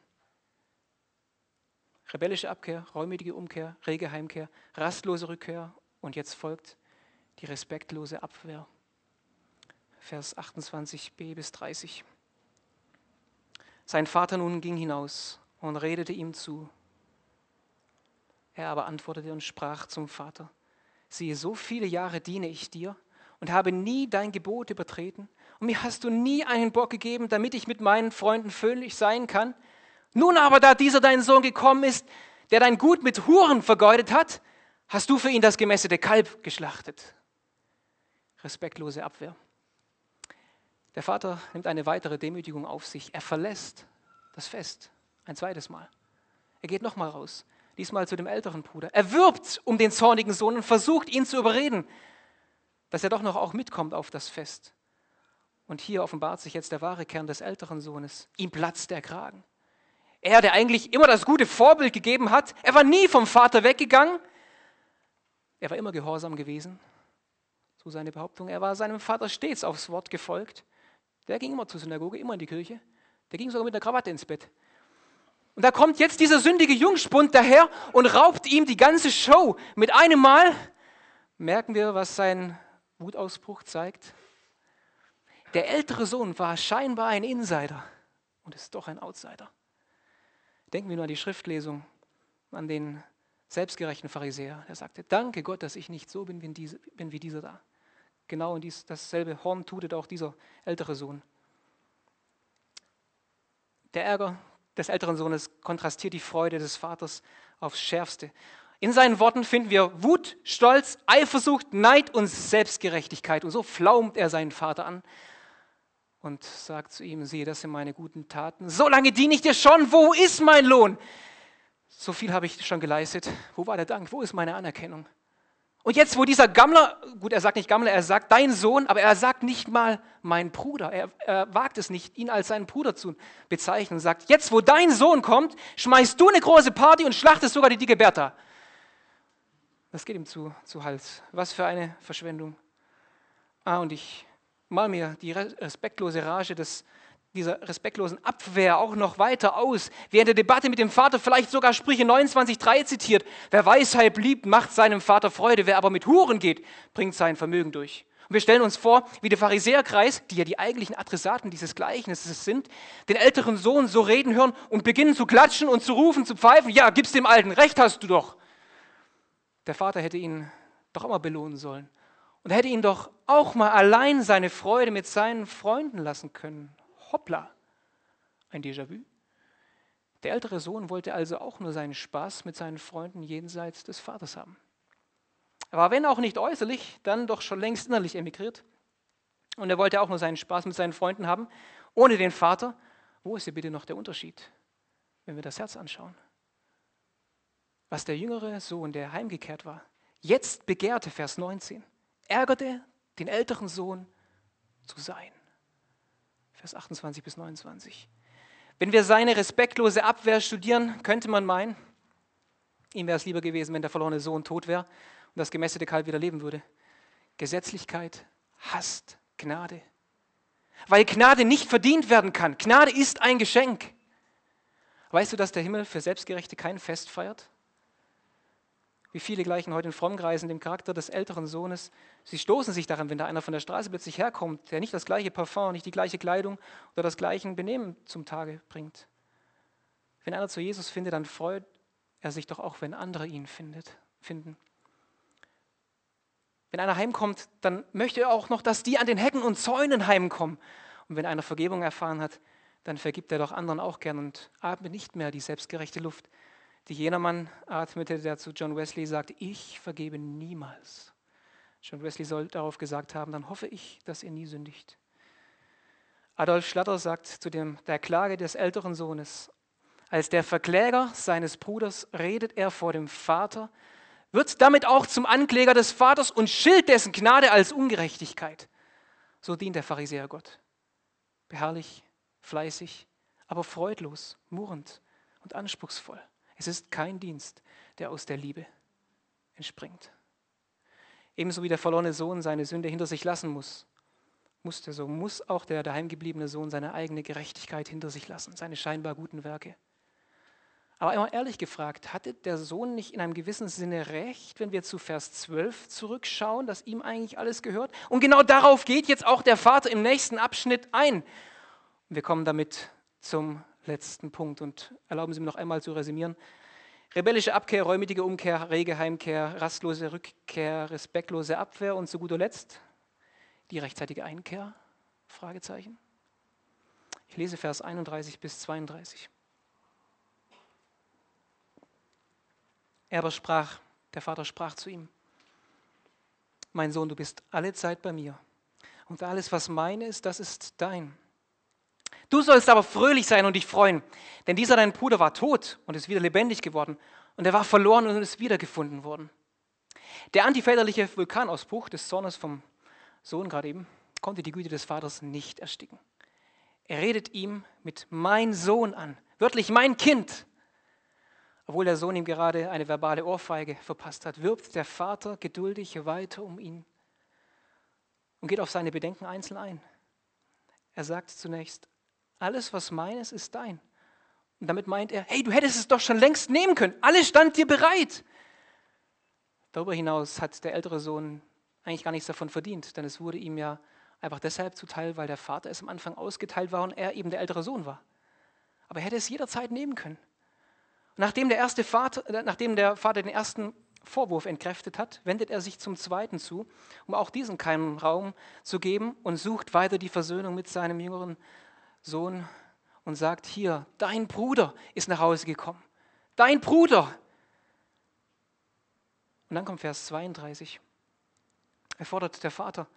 Rebellische Abkehr, reumütige Umkehr, rege Heimkehr, rastlose Rückkehr und jetzt folgt die respektlose Abwehr. Vers 28b bis 30. Sein Vater nun ging hinaus und redete ihm zu. Er aber antwortete und sprach zum Vater: Siehe, so viele Jahre diene ich dir und habe nie dein Gebot übertreten und mir hast du nie einen Bock gegeben, damit ich mit meinen Freunden fröhlich sein kann. Nun aber, da dieser dein Sohn gekommen ist, der dein Gut mit Huren vergeudet hat, hast du für ihn das gemästete Kalb geschlachtet. Respektlose Abwehr. Der Vater nimmt eine weitere Demütigung auf sich. Er verlässt das Fest ein zweites Mal. Er geht nochmal raus, diesmal zu dem älteren Bruder. Er wirbt um den zornigen Sohn und versucht, ihn zu überreden, dass er doch noch auch mitkommt auf das Fest. Und hier offenbart sich jetzt der wahre Kern des älteren Sohnes. Ihm platzt der Kragen. Er, der eigentlich immer das gute Vorbild gegeben hat, er war nie vom Vater weggegangen. Er war immer gehorsam gewesen, so seine Behauptung. Er war seinem Vater stets aufs Wort gefolgt. Der ging immer zur Synagoge, immer in die Kirche. Der ging sogar mit einer Krawatte ins Bett. Und da kommt jetzt dieser sündige Jungspund daher und raubt ihm die ganze Show. Mit einem Mal merken wir, was sein Wutausbruch zeigt. Der ältere Sohn war scheinbar ein Insider und ist doch ein Outsider. Denken wir nur an die Schriftlesung, an den selbstgerechten Pharisäer. Der sagte, danke Gott, dass ich nicht so bin wie dieser da. Genau in dasselbe Horn tutet auch dieser ältere Sohn. Der Ärger des älteren Sohnes kontrastiert die Freude des Vaters aufs Schärfste. In seinen Worten finden wir Wut, Stolz, Eifersucht, Neid und Selbstgerechtigkeit. Und so flaumt er seinen Vater an und sagt zu ihm, siehe, das sind meine guten Taten. So lange diene ich dir schon, wo ist mein Lohn? So viel habe ich schon geleistet. Wo war der Dank? Wo ist meine Anerkennung? Und jetzt, wo dieser Gammler, gut, er sagt nicht Gammler, er sagt dein Sohn, aber er sagt nicht mal mein Bruder. Er wagt es nicht, ihn als seinen Bruder zu bezeichnen und sagt, jetzt, wo dein Sohn kommt, schmeißt du eine große Party und schlachtest sogar die dicke Bertha. Das geht ihm zu Hals. Was für eine Verschwendung. Und ich mal mir die respektlose Rage dieser respektlosen Abwehr auch noch weiter aus. Wer in der Debatte mit dem Vater vielleicht sogar Sprüche 29,3 zitiert. Wer Weisheit liebt, macht seinem Vater Freude. Wer aber mit Huren geht, bringt sein Vermögen durch. Und wir stellen uns vor, wie der Pharisäerkreis, die ja die eigentlichen Adressaten dieses Gleichnisses sind, den älteren Sohn so reden hören und beginnen zu klatschen und zu rufen, zu pfeifen. Ja, gib's dem Alten, recht hast du doch. Der Vater hätte ihn doch immer belohnen sollen. Und hätte ihn doch auch mal allein seine Freude mit seinen Freunden lassen können. Hoppla, ein Déjà-vu. Der ältere Sohn wollte also auch nur seinen Spaß mit seinen Freunden jenseits des Vaters haben. Er war, wenn auch nicht äußerlich, dann doch schon längst innerlich emigriert. Und er wollte auch nur seinen Spaß mit seinen Freunden haben, ohne den Vater. Wo ist hier bitte noch der Unterschied, wenn wir das Herz anschauen? Was der jüngere Sohn, der heimgekehrt war, jetzt begehrte, Vers 19, ärgerte den älteren Sohn zu sein. Vers 28 bis 29. Wenn wir seine respektlose Abwehr studieren, könnte man meinen, ihm wäre es lieber gewesen, wenn der verlorene Sohn tot wäre und das gemästete Kalb wieder leben würde. Gesetzlichkeit hasst Gnade. Weil Gnade nicht verdient werden kann. Gnade ist ein Geschenk. Weißt du, dass der Himmel für Selbstgerechte kein Fest feiert? Wie viele gleichen heute in Frommkreisen dem Charakter des älteren Sohnes. Sie stoßen sich daran, wenn da einer von der Straße plötzlich herkommt, der nicht das gleiche Parfum, nicht die gleiche Kleidung oder das gleiche Benehmen zum Tage bringt. Wenn einer zu Jesus findet, dann freut er sich doch auch, wenn andere ihn finden. Wenn einer heimkommt, dann möchte er auch noch, dass die an den Hecken und Zäunen heimkommen. Und wenn einer Vergebung erfahren hat, dann vergibt er doch anderen auch gern und atmet nicht mehr die selbstgerechte Luft, die jener Mann atmete, der zu John Wesley sagte, ich vergebe niemals. John Wesley soll darauf gesagt haben, dann hoffe ich, dass ihr nie sündigt. Adolf Schlatter sagt zu der Klage des älteren Sohnes, als der Verkläger seines Bruders redet er vor dem Vater, wird damit auch zum Ankläger des Vaters und schilt dessen Gnade als Ungerechtigkeit. So dient der Pharisäer Gott. Beharrlich, fleißig, aber freudlos, murrend und anspruchsvoll. Es ist kein Dienst, der aus der Liebe entspringt. Ebenso wie der verlorene Sohn seine Sünde hinter sich lassen muss auch der daheimgebliebene Sohn seine eigene Gerechtigkeit hinter sich lassen, seine scheinbar guten Werke. Aber immer ehrlich gefragt, hatte der Sohn nicht in einem gewissen Sinne recht, wenn wir zu Vers 12 zurückschauen, dass ihm eigentlich alles gehört? Und genau darauf geht jetzt auch der Vater im nächsten Abschnitt ein. Und wir kommen damit zum letzten Punkt und erlauben Sie mir noch einmal zu resümieren. Rebellische Abkehr, reumütige Umkehr, rege Heimkehr, rastlose Rückkehr, respektlose Abwehr und zu guter Letzt die rechtzeitige Einkehr? Fragezeichen. Ich lese Vers 31 bis 32. Der Vater sprach zu ihm, mein Sohn, du bist alle Zeit bei mir und alles, was mein ist, das ist dein. Du sollst aber fröhlich sein und dich freuen, denn dieser dein Bruder war tot und ist wieder lebendig geworden und er war verloren und ist wiedergefunden worden. Der antiväterliche Vulkanausbruch des Zornes vom Sohn gerade eben konnte die Güte des Vaters nicht ersticken. Er redet ihm mit mein Sohn an, wörtlich mein Kind. Obwohl der Sohn ihm gerade eine verbale Ohrfeige verpasst hat, wirbt der Vater geduldig weiter um ihn und geht auf seine Bedenken einzeln ein. Er sagt zunächst, alles, was meines, ist dein. Und damit meint er, hey, du hättest es doch schon längst nehmen können. Alles stand dir bereit. Darüber hinaus hat der ältere Sohn eigentlich gar nichts davon verdient, denn es wurde ihm ja einfach deshalb zuteil, weil der Vater es am Anfang ausgeteilt war und er eben der ältere Sohn war. Aber er hätte es jederzeit nehmen können. Und nachdem der Vater den ersten Vorwurf entkräftet hat, wendet er sich zum zweiten zu, um auch diesem keinen Raum zu geben und sucht weiter die Versöhnung mit seinem jüngeren Sohn und sagt, hier, dein Bruder ist nach Hause gekommen. Dein Bruder. Und dann kommt Vers 32. Erneut fordert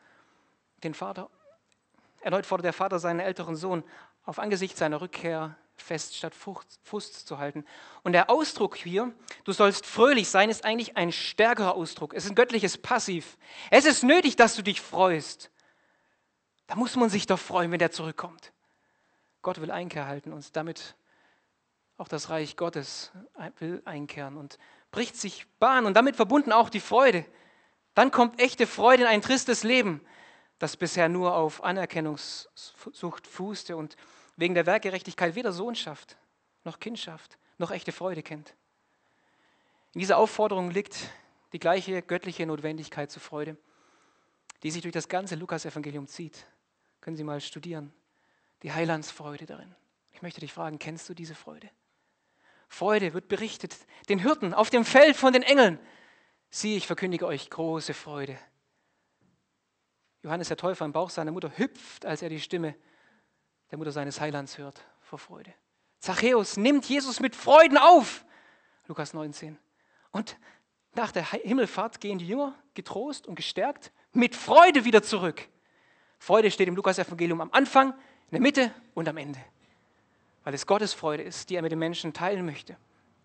der Vater seinen älteren Sohn auf Angesicht seiner Rückkehr Fest statt Frust zu halten. Und der Ausdruck hier, du sollst fröhlich sein, ist eigentlich ein stärkerer Ausdruck. Es ist ein göttliches Passiv. Es ist nötig, dass du dich freust. Da muss man sich doch freuen, wenn der zurückkommt. Gott will Einkehr halten und damit auch das Reich Gottes will einkehren und bricht sich Bahn und damit verbunden auch die Freude. Dann kommt echte Freude in ein tristes Leben, das bisher nur auf Anerkennungssucht fußte und wegen der Werkgerechtigkeit weder Sohnschaft noch Kindschaft noch echte Freude kennt. In dieser Aufforderung liegt die gleiche göttliche Notwendigkeit zur Freude, die sich durch das ganze Lukas-Evangelium zieht. Können Sie mal studieren. Die Heilandsfreude darin. Ich möchte dich fragen, kennst du diese Freude? Freude wird berichtet den Hirten auf dem Feld von den Engeln. Siehe, ich verkündige euch große Freude. Johannes der Täufer im Bauch seiner Mutter hüpft, als er die Stimme der Mutter seines Heilands hört, vor Freude. Zachäus nimmt Jesus mit Freuden auf, Lukas 19. Und nach der Himmelfahrt gehen die Jünger getrost und gestärkt mit Freude wieder zurück. Freude steht im Lukas-Evangelium am Anfang, in der Mitte und am Ende, weil es Gottes Freude ist, die er mit den Menschen teilen möchte.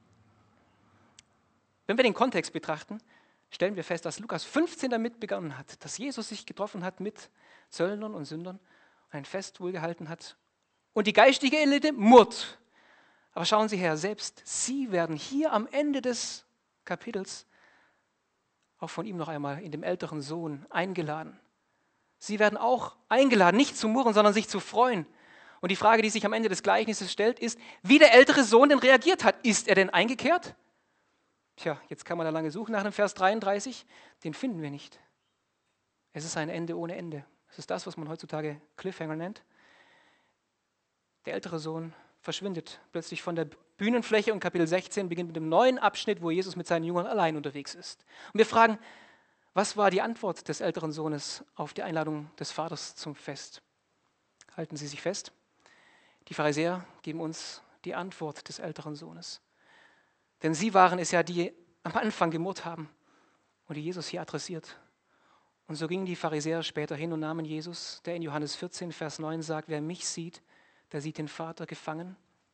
Wenn wir den Kontext betrachten, stellen wir fest, dass Lukas 15 damit begonnen hat, dass Jesus sich getroffen hat mit Zöllnern und Sündern, ein Fest wohlgehalten hat und die geistige Elite murrt. Aber schauen Sie her, selbst sie werden hier am Ende des Kapitels auch von ihm noch einmal in dem älteren Sohn eingeladen. Sie werden auch eingeladen, nicht zu murren, sondern sich zu freuen. Und die Frage, die sich am Ende des Gleichnisses stellt, ist, wie der ältere Sohn denn reagiert hat. Ist er denn eingekehrt? Tja, jetzt kann man da lange suchen nach dem Vers 33. Den finden wir nicht. Es ist ein Ende ohne Ende. Das ist das, was man heutzutage Cliffhanger nennt. Der ältere Sohn verschwindet plötzlich von der Bühnenfläche und Kapitel 16 beginnt mit dem neuen Abschnitt, wo Jesus mit seinen Jüngern allein unterwegs ist. Und wir fragen, was war die Antwort des älteren Sohnes auf die Einladung des Vaters zum Fest? Halten Sie sich fest. Die Pharisäer geben uns die Antwort des älteren Sohnes. Denn sie waren es ja, die am Anfang gemurrt haben und die Jesus hier adressiert. Und so gingen die Pharisäer später hin und nahmen Jesus, der in Johannes 14, Vers 9 sagt, wer mich sieht, der sieht den Vater, gefangen.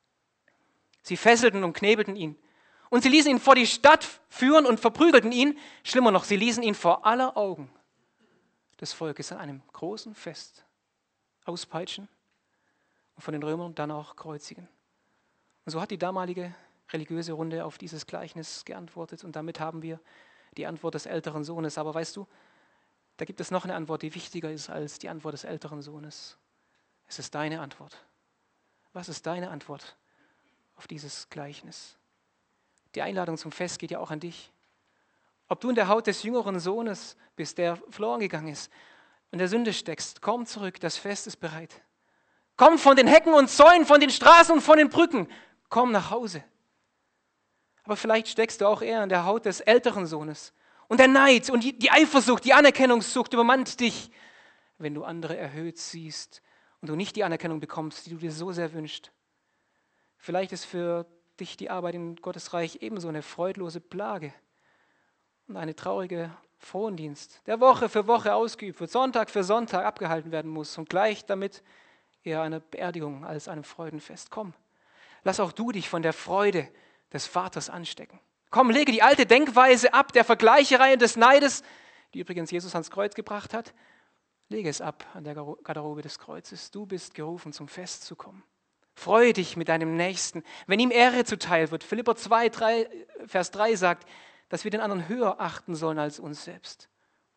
Sie fesselten und knebelten ihn. Und sie ließen ihn vor die Stadt führen und verprügelten ihn. Schlimmer noch, sie ließen ihn vor aller Augen des Volkes an einem großen Fest auspeitschen und von den Römern dann auch kreuzigen. Und so hat die damalige religiöse Runde auf dieses Gleichnis geantwortet und damit haben wir die Antwort des älteren Sohnes. Aber weißt du, da gibt es noch eine Antwort, die wichtiger ist als die Antwort des älteren Sohnes. Es ist deine Antwort. Was ist deine Antwort auf dieses Gleichnis? Die Einladung zum Fest geht ja auch an dich. Ob du in der Haut des jüngeren Sohnes bist, der verloren gegangen ist, in der Sünde steckst, komm zurück, das Fest ist bereit. Komm von den Hecken und Zäunen, von den Straßen und von den Brücken. Komm nach Hause. Aber vielleicht steckst du auch eher in der Haut des älteren Sohnes. Und der Neid und die Eifersucht, die Anerkennungssucht übermannt dich, wenn du andere erhöht siehst und du nicht die Anerkennung bekommst, die du dir so sehr wünschst. Vielleicht ist für dich die Arbeit in Gottes Reich ebenso eine freudlose Plage und eine traurige Frondienst, der Woche für Woche ausgeübt wird, Sonntag für Sonntag abgehalten werden muss und gleich damit eher einer Beerdigung als einem Freudenfest. Komm, lass auch du dich von der Freude des Vaters anstecken. Komm, lege die alte Denkweise ab, der Vergleicherei und des Neides, die übrigens Jesus ans Kreuz gebracht hat. Lege es ab an der Garderobe des Kreuzes. Du bist gerufen, zum Fest zu kommen. Freue dich mit deinem Nächsten, wenn ihm Ehre zuteil wird. Philipper 2, Vers 3 sagt, dass wir den anderen höher achten sollen als uns selbst.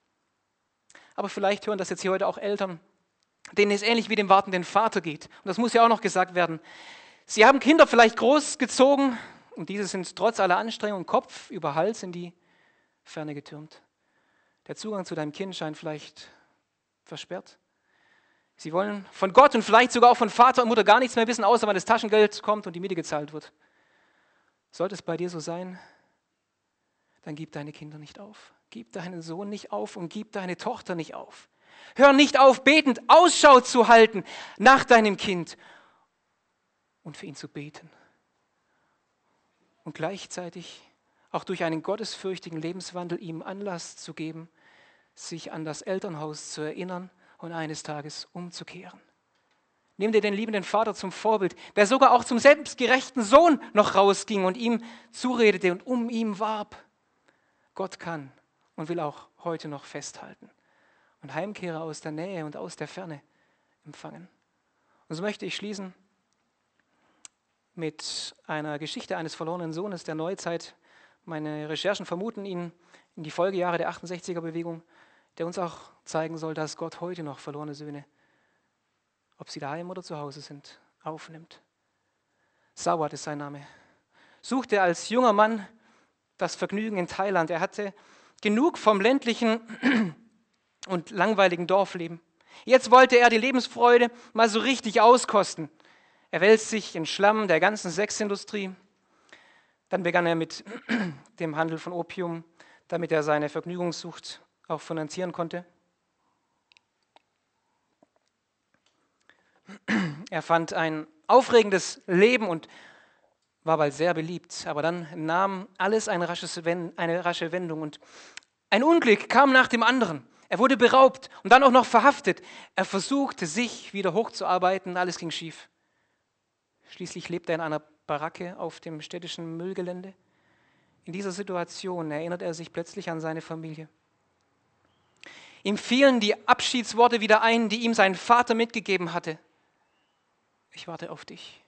Aber vielleicht hören das jetzt hier heute auch Eltern, denen es ähnlich wie dem wartenden Vater geht. Und das muss ja auch noch gesagt werden. Sie haben Kinder vielleicht großgezogen und diese sind trotz aller Anstrengung Kopf über Hals in die Ferne getürmt. Der Zugang zu deinem Kind scheint vielleicht versperrt. Sie wollen von Gott und vielleicht sogar auch von Vater und Mutter gar nichts mehr wissen, außer wann das Taschengeld kommt und die Miete gezahlt wird. Sollte es bei dir so sein, dann gib deine Kinder nicht auf. Gib deinen Sohn nicht auf und gib deine Tochter nicht auf. Hör nicht auf, betend Ausschau zu halten nach deinem Kind und für ihn zu beten. Und gleichzeitig auch durch einen gottesfürchtigen Lebenswandel ihm Anlass zu geben, sich an das Elternhaus zu erinnern und eines Tages umzukehren. Nimm dir den liebenden Vater zum Vorbild, der sogar auch zum selbstgerechten Sohn noch rausging und ihm zuredete und um ihn warb. Gott kann und will auch heute noch festhalten und Heimkehrer aus der Nähe und aus der Ferne empfangen. Und so möchte ich schließen mit einer Geschichte eines verlorenen Sohnes der Neuzeit. Meine Recherchen vermuten ihn in die Folgejahre der 68er-Bewegung, der uns auch zeigen soll, dass Gott heute noch verlorene Söhne, ob sie daheim oder zu Hause sind, aufnimmt. Sawat ist sein Name. Suchte als junger Mann das Vergnügen in Thailand. Er hatte genug vom ländlichen und langweiligen Dorfleben. Jetzt wollte er die Lebensfreude mal so richtig auskosten. Er wälzt sich in Schlamm der ganzen Sexindustrie. Dann begann er mit dem Handel von Opium, damit er seine Vergnügungssucht auch finanzieren konnte. Er fand ein aufregendes Leben und war bald sehr beliebt. Aber dann nahm alles eine rasche Wendung und ein Unglück kam nach dem anderen. Er wurde beraubt und dann auch noch verhaftet. Er versuchte, sich wieder hochzuarbeiten, alles ging schief. Schließlich lebte er in einer Baracke auf dem städtischen Müllgelände. In dieser Situation erinnert er sich plötzlich an seine Familie. Ihm fielen die Abschiedsworte wieder ein, die ihm sein Vater mitgegeben hatte. Ich warte auf dich.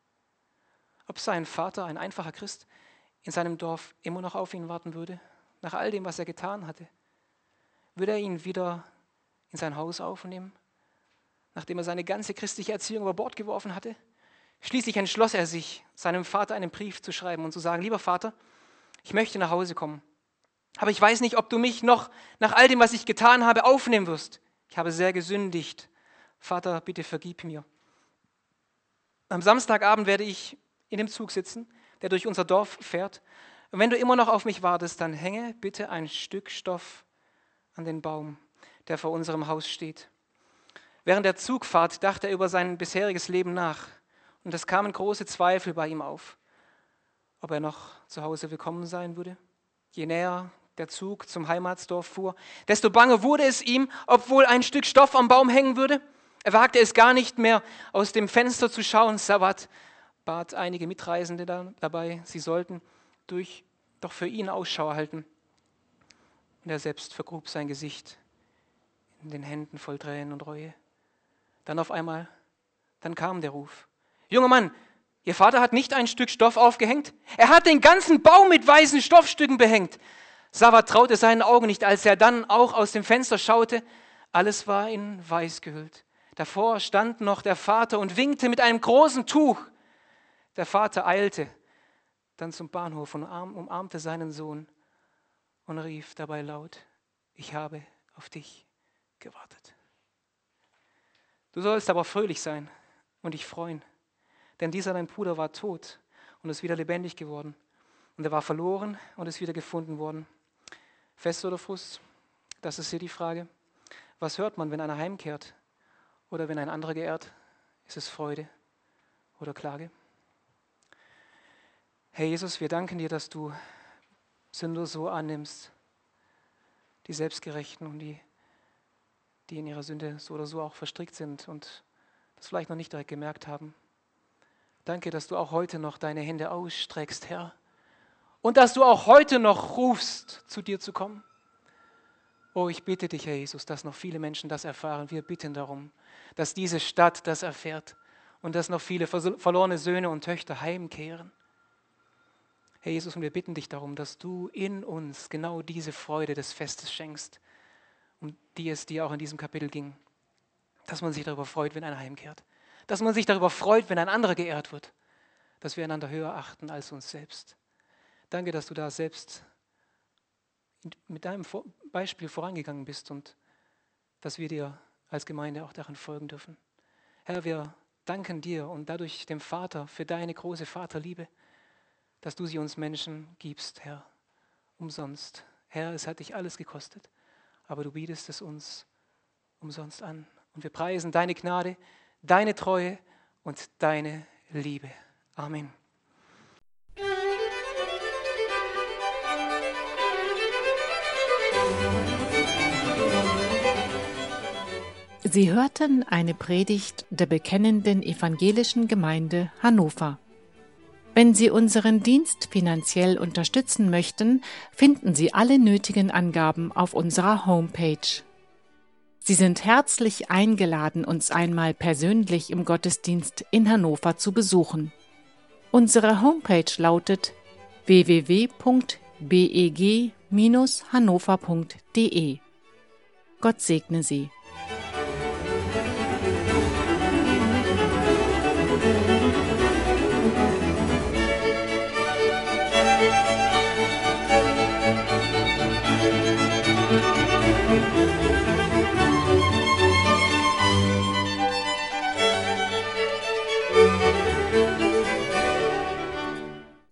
Ob sein Vater, ein einfacher Christ, in seinem Dorf immer noch auf ihn warten würde, nach all dem, was er getan hatte? Würde er ihn wieder in sein Haus aufnehmen, nachdem er seine ganze christliche Erziehung über Bord geworfen hatte? Schließlich entschloss er sich, seinem Vater einen Brief zu schreiben und zu sagen: Lieber Vater, ich möchte nach Hause kommen, aber ich weiß nicht, ob du mich noch nach all dem, was ich getan habe, aufnehmen wirst. Ich habe sehr gesündigt. Vater, bitte vergib mir. Am Samstagabend werde ich in dem Zug sitzen, der durch unser Dorf fährt. Und wenn du immer noch auf mich wartest, dann hänge bitte ein Stück Stoff an den Baum, der vor unserem Haus steht. Während der Zugfahrt dachte er über sein bisheriges Leben nach. Und es kamen große Zweifel bei ihm auf, ob er noch zu Hause willkommen sein würde. Je näher der Zug zum Heimatsdorf fuhr, desto banger wurde es ihm, ob wohl ein Stück Stoff am Baum hängen würde. Er wagte es gar nicht mehr, aus dem Fenster zu schauen. Sawat bat einige Mitreisende dabei, sie sollten doch für ihn Ausschau halten. Und er selbst vergrub sein Gesicht in den Händen voll Tränen und Reue. Dann auf einmal, dann kam der Ruf: Junger Mann, Ihr Vater hat nicht ein Stück Stoff aufgehängt. Er hat den ganzen Baum mit weißen Stoffstücken behängt. Sawat traute seinen Augen nicht, als er dann auch aus dem Fenster schaute. Alles war in Weiß gehüllt. Davor stand noch der Vater und winkte mit einem großen Tuch. Der Vater eilte dann zum Bahnhof und umarmte seinen Sohn und rief dabei laut: Ich habe auf dich gewartet. Du sollst aber fröhlich sein und dich freuen, denn dieser dein Bruder war tot und ist wieder lebendig geworden. Und er war verloren und ist wieder gefunden worden. Fest oder Frust? Das ist hier die Frage. Was hört man, wenn einer heimkehrt oder wenn ein anderer geehrt? Ist es Freude oder Klage? Herr Jesus, wir danken dir, dass du Sünder so annimmst, die Selbstgerechten und die in ihrer Sünde so oder so auch verstrickt sind und das vielleicht noch nicht direkt gemerkt haben. Danke, dass du auch heute noch deine Hände ausstreckst, Herr, und dass du auch heute noch rufst, zu dir zu kommen. Oh, ich bitte dich, Herr Jesus, dass noch viele Menschen das erfahren. Wir bitten darum, dass diese Stadt das erfährt und dass noch viele verlorene Söhne und Töchter heimkehren. Herr Jesus, und wir bitten dich darum, dass du in uns genau diese Freude des Festes schenkst, um die es dir auch in diesem Kapitel ging. Dass man sich darüber freut, wenn einer heimkehrt. Dass man sich darüber freut, wenn ein anderer geehrt wird. Dass wir einander höher achten als uns selbst. Danke, dass du da selbst mit deinem Beispiel vorangegangen bist und dass wir dir als Gemeinde auch darin folgen dürfen. Herr, wir danken dir und dadurch dem Vater für deine große Vaterliebe, dass du sie uns Menschen gibst, Herr, umsonst. Herr, es hat dich alles gekostet, aber du bietest es uns umsonst an. Und wir preisen deine Gnade, deine Treue und deine Liebe. Amen. Sie hörten eine Predigt der Bekennenden Evangelischen Gemeinde Hannover. Wenn Sie unseren Dienst finanziell unterstützen möchten, finden Sie alle nötigen Angaben auf unserer Homepage. Sie sind herzlich eingeladen, uns einmal persönlich im Gottesdienst in Hannover zu besuchen. Unsere Homepage lautet www.beg-hannover.de. Gott segne Sie.